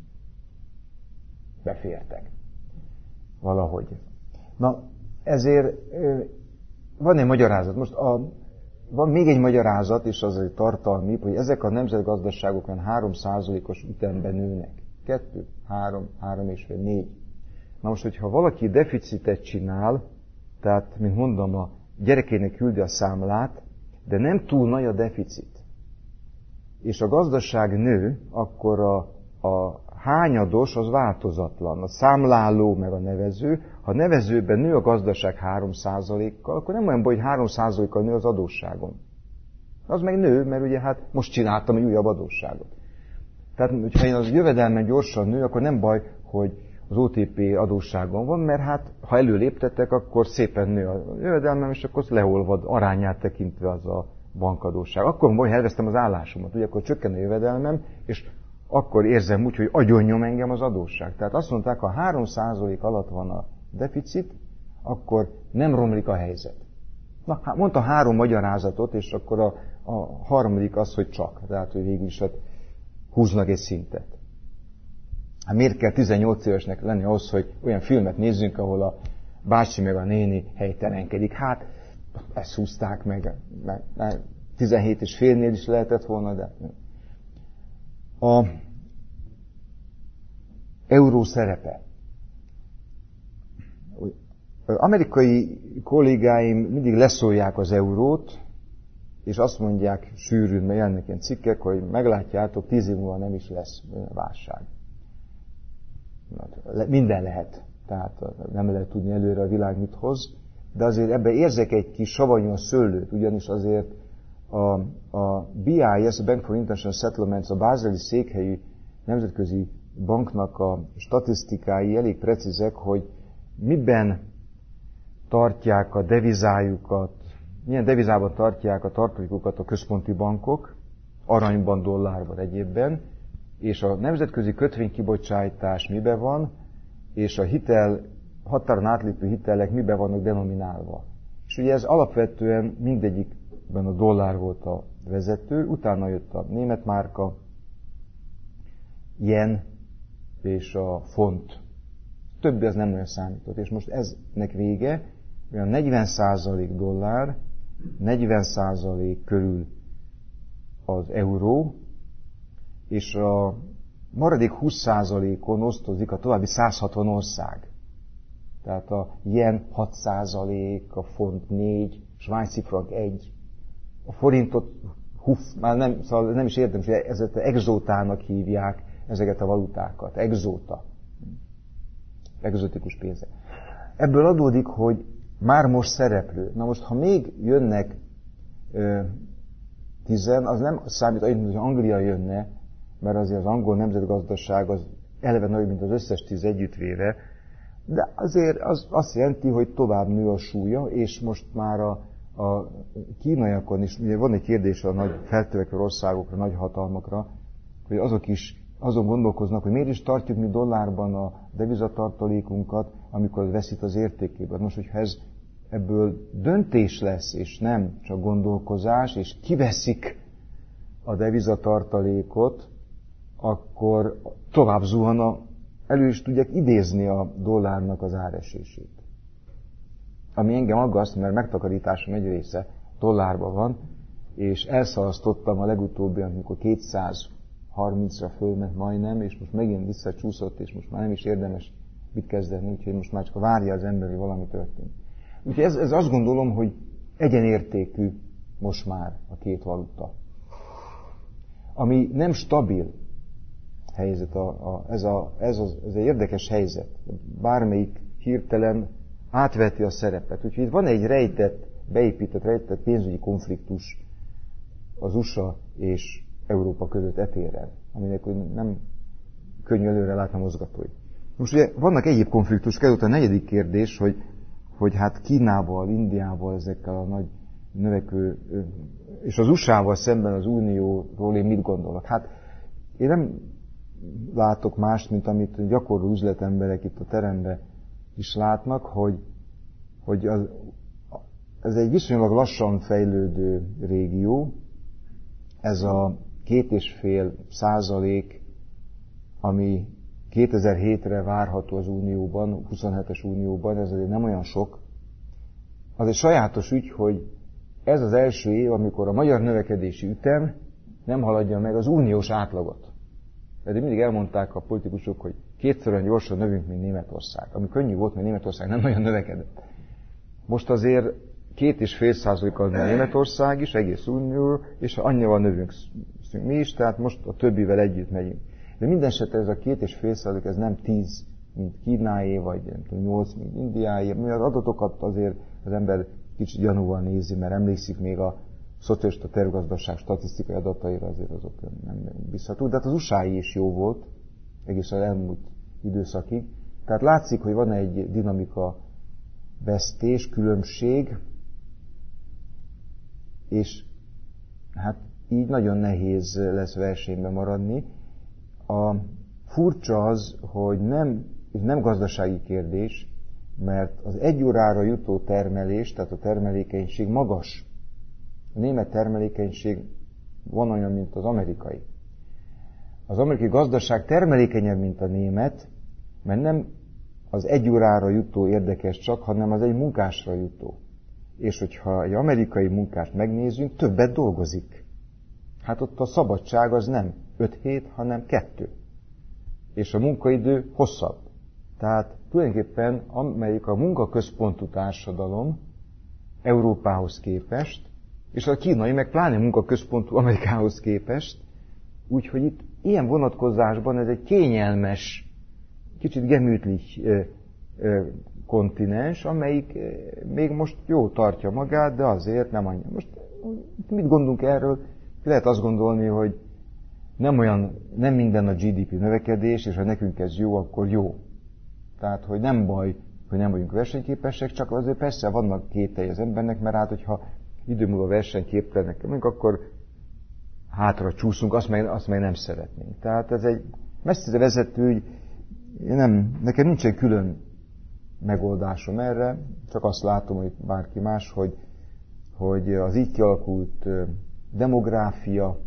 befértek. Valahogy. Na, ezért van egy magyarázat. Most a, van még egy magyarázat, és az egy tartalmi, hogy ezek a nemzetgazdaságok olyan három százalékos ütemben nőnek. Kettő, három, három és fél, négy. Na most, hogyha valaki deficitet csinál, tehát, mint mondom, a gyerekének küldi a számlát, de nem túl nagy a deficit, és a gazdaság nő, akkor a, a hányados az változatlan. A számláló meg a nevező. Ha a nevezőben nő a gazdaság három százalékkal, akkor nem olyan baj, hogy három százalékkal nő az adósságom. Az meg nő, mert ugye hát most csináltam egy újabb adósságot. Tehát, hogyha én az jövedelmen gyorsan nő, akkor nem baj, hogy az o té pé adósságon van, mert hát, ha előléptettek, akkor szépen nő a jövedelmem, és akkor leolvad arányát tekintve az a bankadósság. Akkor baj, elvesztem az állásomat, ugye akkor csökken a jövedelmem, és akkor érzem úgy, hogy agyonnyom engem az adósság. Tehát azt mondták, ha három százalék alatt van a deficit, akkor nem romlik a helyzet. Na, mondta három magyarázatot, és akkor a, a harmadik az, hogy csak. Tehát, hogy végül is hát húznak egy szintet. Hát miért kell tizennyolc évesnek lenni ahhoz, hogy olyan filmet nézzünk, ahol a bácsi meg a néni helytelenkedik? Hát, ezt húzták meg, meg, meg tizenhét és félnél is lehetett volna, de... A euró szerepe. Amerikai kollégáim mindig leszólják az eurót, és azt mondják sűrűn, mert jelennek ilyen cikkek, hogy meglátjátok, tíz év múlva nem is lesz válság. Minden lehet, tehát nem lehet tudni előre a világ mit hoz, de azért ebben érzek egy kis savanyú a szőlőt, ugyanis azért a, a bé i es, a Bank for International Settlements, a bázeli székhelyű nemzetközi banknak a statisztikái elég precízek, hogy miben tartják a devizájukat, milyen devizában tartják a tartalékokat a központi bankok, aranyban, dollárban, egyébben, és a nemzetközi kötvénykibocsátás miben van, és a hitel, határon átlépő hitelek miben vannak denominálva. És ugye ez alapvetően mindegyikben a dollár volt a vezető, utána jött a német márka, yen és a font. Többi az nem olyan számított. És most eznek vége, olyan negyven százalék dollár, negyven százalék körül az euró, és a maradék húsz százalékon osztozik a további száz hatvan ország. Tehát a yen hat százalék, a font négy, svájci frank egy, a forintot, huf, már nem, szóval nem is értem, hogy ezeket exótának hívják ezeket a valutákat. Exóta. Exotikus pénzek. Ebből adódik, hogy már most szereplő. Na most, ha még jönnek ö, tizen, az nem számít, hogy Anglia jönne, mert azért az angol nemzetgazdaság az eleve nagyobb, mint az összes tíz együttvéve, de azért az azt jelenti, hogy tovább nő a súlya, és most már a, a kínaiakon is, ugye van egy kérdés a nagy feltörekvő országokra, nagy hatalmakra, hogy azok is azon gondolkoznak, hogy miért is tartjuk mi dollárban a devizatartalékunkat, amikor az veszít az értékében. Most, hogyha ez ebből döntés lesz, és nem csak gondolkozás, és kiveszik a devizatartalékot, akkor tovább zuhan, a, elő is tudják idézni a dollárnak az áresését. Ami engem aggaszt, mert megtakarításom egy része dollárban van, és elszalasztottam a legutóbbi, amikor kétszázharmincra fölment majdnem, és most megint visszacsúszott, és most már nem is érdemes mit kezdeni, úgyhogy most már csak várja az ember, hogy valami történik. Úgyhogy ez, ez azt gondolom, hogy egyenértékű most már a két valuta. Ami nem stabil helyzet, a, a, ez, a, ez, az, ez egy érdekes helyzet. Bármelyik hirtelen átveti a szerepet. Úgyhogy itt van egy rejtett beépített, rejtett pénzügyi konfliktus az u es á és Európa között etéren, aminek nem könnyű előre látni a mozgatói. Most ugye vannak egyéb konfliktusok, ez a negyedik kérdés, hogy, hogy hát Kínával, Indiával, ezekkel a nagy növekvő, és az u es á-val szemben az Unióról én mit gondolok? Hát én nem látok mást, mint amit gyakorló üzletemberek itt a teremben is látnak, hogy, hogy az, ez egy viszonylag lassan fejlődő régió, ez a két és fél százalék, ami kétezer-hétre várható az Unióban, huszonhetes Unióban, ez azért nem olyan sok. Az egy sajátos ügy, hogy ez az első év, amikor a magyar növekedési ütem nem haladja meg az uniós átlagot. Pedig mindig elmondták a politikusok, hogy kétszer olyan gyorsan növünk, mint Németország. Ami könnyű volt, mert Németország nem nagyon növekedett. Most azért két és fél százalékkal nő Németország is, egész Unió, és annyival növünk mi is, tehát most a többivel együtt megyünk. De minden esetre ez a két és fél százalék, ez nem tíz, mint Kínáé, vagy nem tudom, nyolc, mint Indiáé. Az adatokat azért az ember kicsit gyanúval nézi, mert emlékszik még a szocialista tervgazdaság statisztikai adataira, azért azok nem bízható. De hát az u es á-i is jó volt, egész az elmúlt időszakig. Tehát látszik, hogy van egy dinamika vesztés, különbség, és hát így nagyon nehéz lesz versenyben maradni. A furcsa az, hogy nem, ez nem gazdasági kérdés, mert az egy órára jutó termelés, tehát a termelékenység magas. A német termelékenység van olyan, mint az amerikai. Az amerikai gazdaság termelékenyebb, mint a német, mert nem az egy órára jutó érdekes csak, hanem az egy munkásra jutó. És hogyha egy amerikai munkást megnézzünk, többet dolgozik. Hát ott a szabadság az nem öt hét, hanem kettő. És a munkaidő hosszabb. Tehát tulajdonképpen Amerika a munkaközpontú társadalom Európához képest, és a kínai meg pláne munkaközpontú Amerikához képest, úgyhogy itt ilyen vonatkozásban ez egy kényelmes, kicsit gemütlich ö, ö, kontinens, amelyik még most jól tartja magát, de azért nem annyi. Most mit gondolunk erről? Lehet azt gondolni, hogy nem olyan, nem minden a gé dé pé növekedés, és ha nekünk ez jó, akkor jó. Tehát, hogy nem baj, hogy nem vagyunk versenyképesek, csak azért persze vannak kételj az embernek, mert hát, hogyha idő múlva versenyképtelenek vagyunk, akkor hátra csúszunk, azt meg, azt meg nem szeretnénk. Tehát ez egy messzire vezető ügy, nem, nekem nincsen külön megoldásom erre, csak azt látom, hogy bárki más, hogy, hogy az így kialakult demográfia,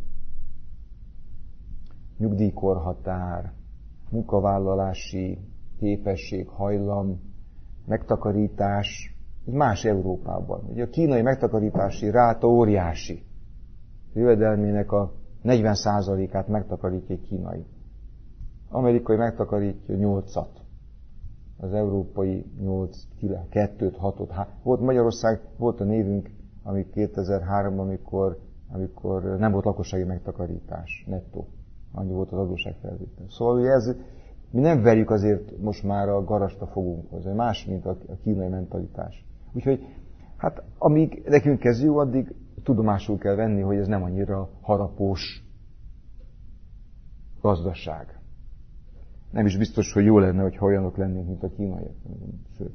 nyugdíjkorhatár, munkavállalási képesség, hajlam, megtakarítás, ez más Európában. Ugye a kínai megtakarítási ráta óriási. A jövedelmének a negyven százalékát megtakarítja egy kínai. Amerikai megtakarítja nyolcat. Az európai nyolc, kettőt, hatot. Volt Magyarország, volt a névünk, amik kétezer-háromban, amikor, amikor nem volt lakossági megtakarítás, nettó. Annyi volt az adósságfelvétel. Szóval ugye ez, mi nem verjük azért most már a garast a fogunkhoz, ez más, mint a kínai mentalitás. Úgyhogy, hát amíg nekünk ez jó, addig tudomásul kell venni, hogy ez nem annyira harapós gazdaság. Nem is biztos, hogy jó lenne, hogy olyanok lennénk, mint a kínaiak. Sőt.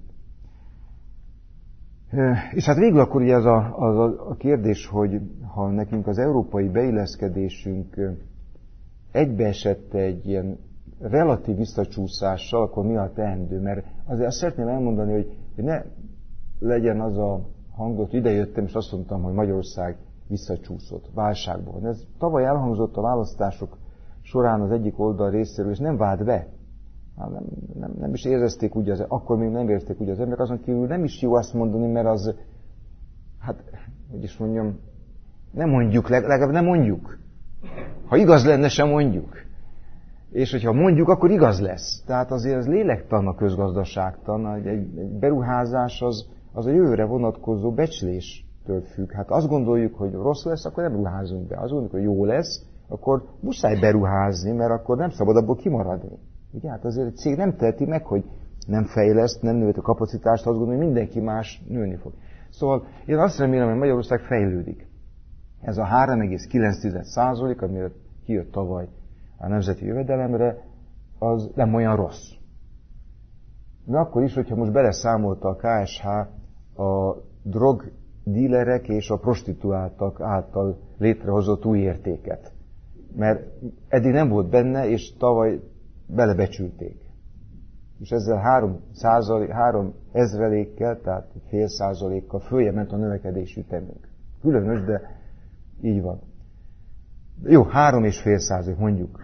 És hát végül akkor ugye az a, az a kérdés, hogy ha nekünk az európai beilleszkedésünk egybeesett egy ilyen relatív visszacsúszással, akkor mi a teendő? Mert azért azt szeretném elmondani, hogy, hogy ne legyen az a hangot, ide jöttem, és azt mondtam, hogy Magyarország visszacsúszott válságból. Ez tavaly elhangzott a választások során az egyik oldal részéről, és nem vált be. Nem, nem, nem is érezték úgy, az, akkor még nem érezték úgy az emberek, azon kívül nem is jó azt mondani, mert az, hát, hogy is mondjam, nem mondjuk, legalább nem mondjuk. Ha igaz lenne, sem mondjuk. És hogyha mondjuk, akkor igaz lesz. Tehát azért ez lélektan a közgazdaságtan, egy, egy beruházás az, az a jövőre vonatkozó becsléstől függ. Hát azt gondoljuk, hogy rossz lesz, akkor nem ruházunk be. Azt gondoljuk, hogy jó lesz, akkor muszáj beruházni, mert akkor nem szabad abból kimaradni. Ugye? Hát azért egy cég nem teheti meg, hogy nem fejleszt, nem növeli a kapacitást, azt gondolja, hogy mindenki más nőni fog. Szóval én azt remélem, hogy Magyarország fejlődik. Ez a három egész kilenc százalék, amire kijött tavaly a nemzeti jövedelemre, az nem olyan rossz. De akkor is, hogyha most beleszámolta a ká es há a drogdílerek és a prostituáltak által létrehozott új értéket. Mert eddig nem volt benne, és tavaly belebecsülték. És ezzel három, százalék, három ezrelékkel, tehát fél százalékkal följebb ment a növekedési ütemünk. Különös, de így van. Jó, három és fél százalék mondjuk.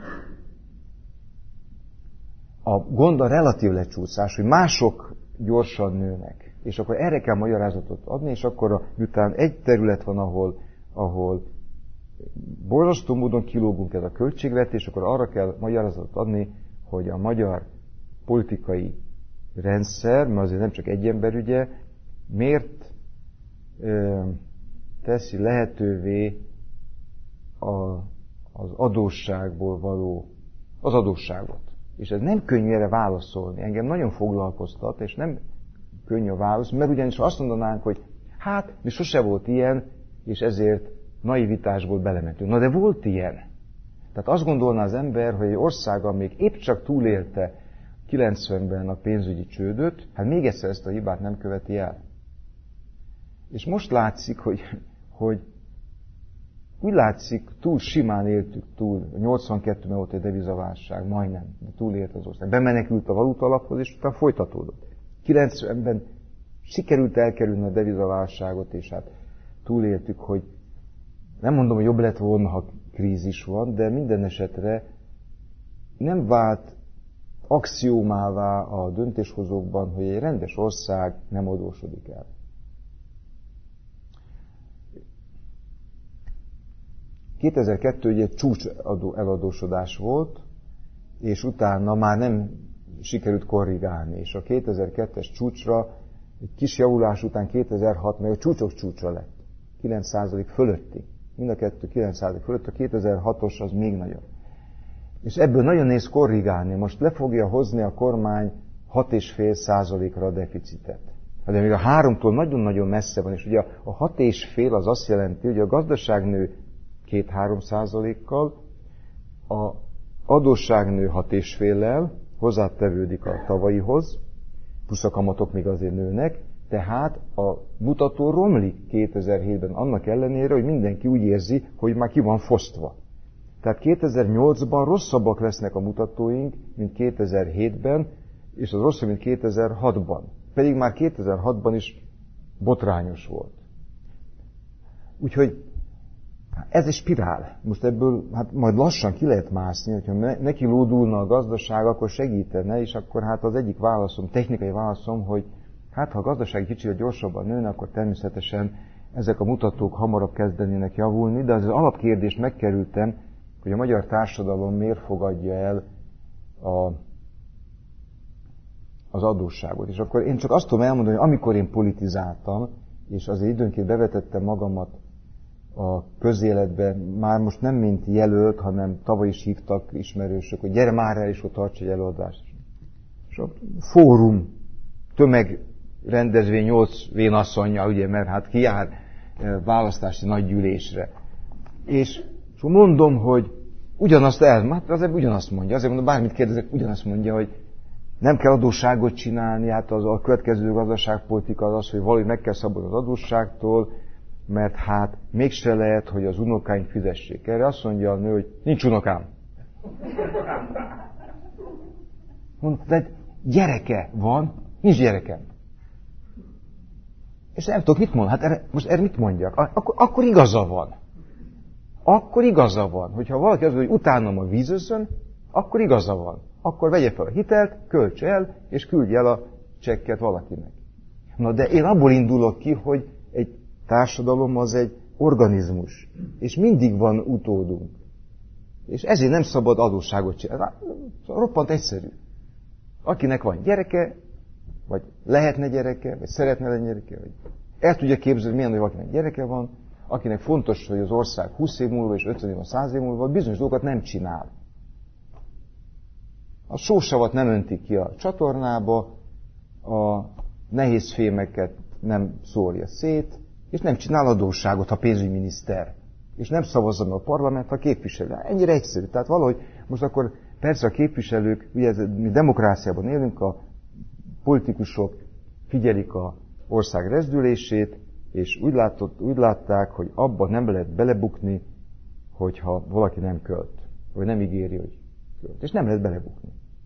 A gond a relatív lecsúszás, hogy mások gyorsan nőnek. És akkor erre kell magyarázatot adni, és akkor miután egy terület van, ahol, ahol borzasztó módon kilógunk ez a költségvetés, akkor arra kell magyarázatot adni, hogy a magyar politikai rendszer, mert azért nem csak egy ember ügye, miért ö, teszi lehetővé a, az adósságból való, az adósságot. És ez nem könnyű erre válaszolni. Engem nagyon foglalkoztat, és nem könnyű a válasz, mert ugyanis azt mondanánk, hogy hát, mi sose volt ilyen, és ezért naivitásból belementünk. Na de volt ilyen. Tehát azt gondolná az ember, hogy egy ország, amíg épp csak túlélte kilencvenben a pénzügyi csődöt, hát még egyszer ezt a hibát nem követi el. És most látszik, hogy, hogy úgy látszik, túl simán éltük túl. nyolcvankettőben volt egy devizaválság, majdnem, de túlélt az ország. Bemenekült a valutalaphoz, és utána folytatódott. kilencvenben sikerült elkerülni a devizaválságot, és hát túléltük, hogy nem mondom, hogy jobb lett volna, ha krízis van, de minden esetre nem vált axiómává a döntéshozókban, hogy egy rendes ország nem adósodik el. kétezer-kettő ugye csúcs eladósodás volt, és utána már nem sikerült korrigálni. És a kétezer-kettes csúcsra, egy kis javulás után kétezer-hat meg a csúcsok csúcsra lett. kilenc százalék fölötti. Mind a kettő kilenc százalék fölött, a kétezer-hatos az még nagyobb. És ebből nagyon nehéz korrigálni. Most le fogja hozni a kormány hat egész öt százalékra a deficitet. De még a háromtól nagyon-nagyon messze van, és ugye a hat egész öt az azt jelenti, hogy a gazdaság nő két-három százalékkal, a adósság nő hat egész öt-lel, hozzátevődik a tavalyihoz, plusz a kamatok még azért nőnek, tehát a mutató romlik kétezer-hétben annak ellenére, hogy mindenki úgy érzi, hogy már ki van fosztva. Tehát kétezer-nyolcban rosszabbak lesznek a mutatóink, mint kétezer-hétben, és az rosszabb, mint kétezer-hatban. Pedig már kétezer-hatban is botrányos volt. Úgyhogy ez egy spirál. Most ebből hát majd lassan ki lehet mászni, hogyha neki lódulna a gazdaság, akkor segítene, és akkor hát az egyik válaszom, technikai válaszom, hogy hát ha a gazdaság kicsit gyorsabban nőne, akkor természetesen ezek a mutatók hamarabb kezdenének javulni, de az alapkérdést megkerültem, hogy a magyar társadalom miért fogadja el a, az adósságot. És akkor én csak azt tudom elmondani, hogy amikor én politizáltam, és azért időnként bevetettem magamat a közéletbe, már most nem mint jelölt, hanem tavaly is hívtak ismerősök, hogy gyere már el, és ott tarts egy előadást. És a fórum, tömegrendezvény nyolc vénasszonnyal, ugye, mert hát ki jár választási nagygyűlésre. És és mondom, hogy ugyanazt el, hát azért ugyanazt mondja, azért mondom, bármit kérdezek, ugyanazt mondja, hogy nem kell adósságot csinálni, hát az a következő gazdaságpolitika az az, hogy valahogy meg kell szabadulni az adósságtól, mert hát mégse lehet, hogy az unokáink fizessék. Erre azt mondja a nő, hogy nincs unokám. Mondom, de gyereke van, nincs gyerekem. És nem tudok mit mondani, hát erre, most erre mit mondjak? Akkor, akkor igaza van. Akkor igaza van. Hogyha valaki azt mondja, hogy utánom a vízözön, akkor igaza van. Akkor vegye fel a hitelt, költs el, és küldje el a csekket valakinek. Na de én abból indulok ki, hogy egy társadalom az egy organizmus, és mindig van utódunk. És ezért nem szabad adósságot csinálni. Roppant egyszerű. Akinek van gyereke, vagy lehetne gyereke, vagy szeretne lenni gyereke, vagy el tudja képzelni, milyen, hogy valakinek gyereke van, akinek fontos, hogy az ország húsz év múlva és ötven év, száz év múlva bizonyos dolgokat nem csinál. A sósavat nem öntik ki a csatornába, a nehéz fémeket nem szórja szét, és nem csinál adósságot, ha pénzügyminiszter. És nem szavazza meg a parlament, ha képviselő. Ennyire egyszerű. Tehát valahogy most akkor persze a képviselők, ugye mi demokráciában élünk, a politikusok figyelik a ország rezdülését, és úgy, látott, úgy látták, hogy abba nem lehet belebukni, hogyha valaki nem költ, vagy nem ígéri, hogy költ. És nem lehet belebukni.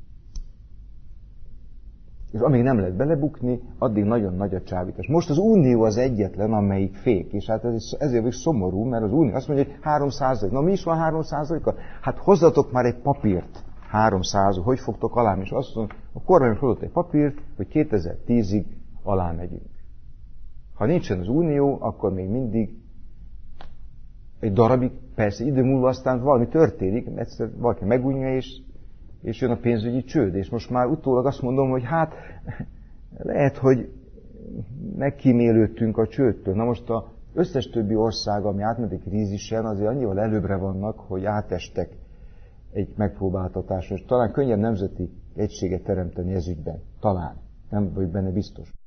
És amíg nem lehet belebukni, addig nagyon nagy a csábítás. Most az Unió az egyetlen, amelyik fék, és hát ez, ezért is szomorú, mert az Unió azt mondja, hogy három százalék. Na mi is van három százaléka? Hát hozzatok már egy papírt, három százalék, hogy fogtok alá? És azt mondja, a kormány hozott egy papírt, hogy kétezer-tízig alá megyünk. Ha nincsen az Unió, akkor még mindig egy darabig, persze idő múlva aztán valami történik, egyszer valaki megunja, és, és jön a pénzügyi csőd. És most már utólag azt mondom, hogy hát lehet, hogy megkímélődtünk a csődtől. Na most az összes többi ország, ami átment egy krízisen, azért annyival előbbre vannak, hogy átestek egy megpróbáltatáson, és talán könnyebb nemzeti egységet teremteni ez ügyben. Talán. Nem vagyok benne biztos.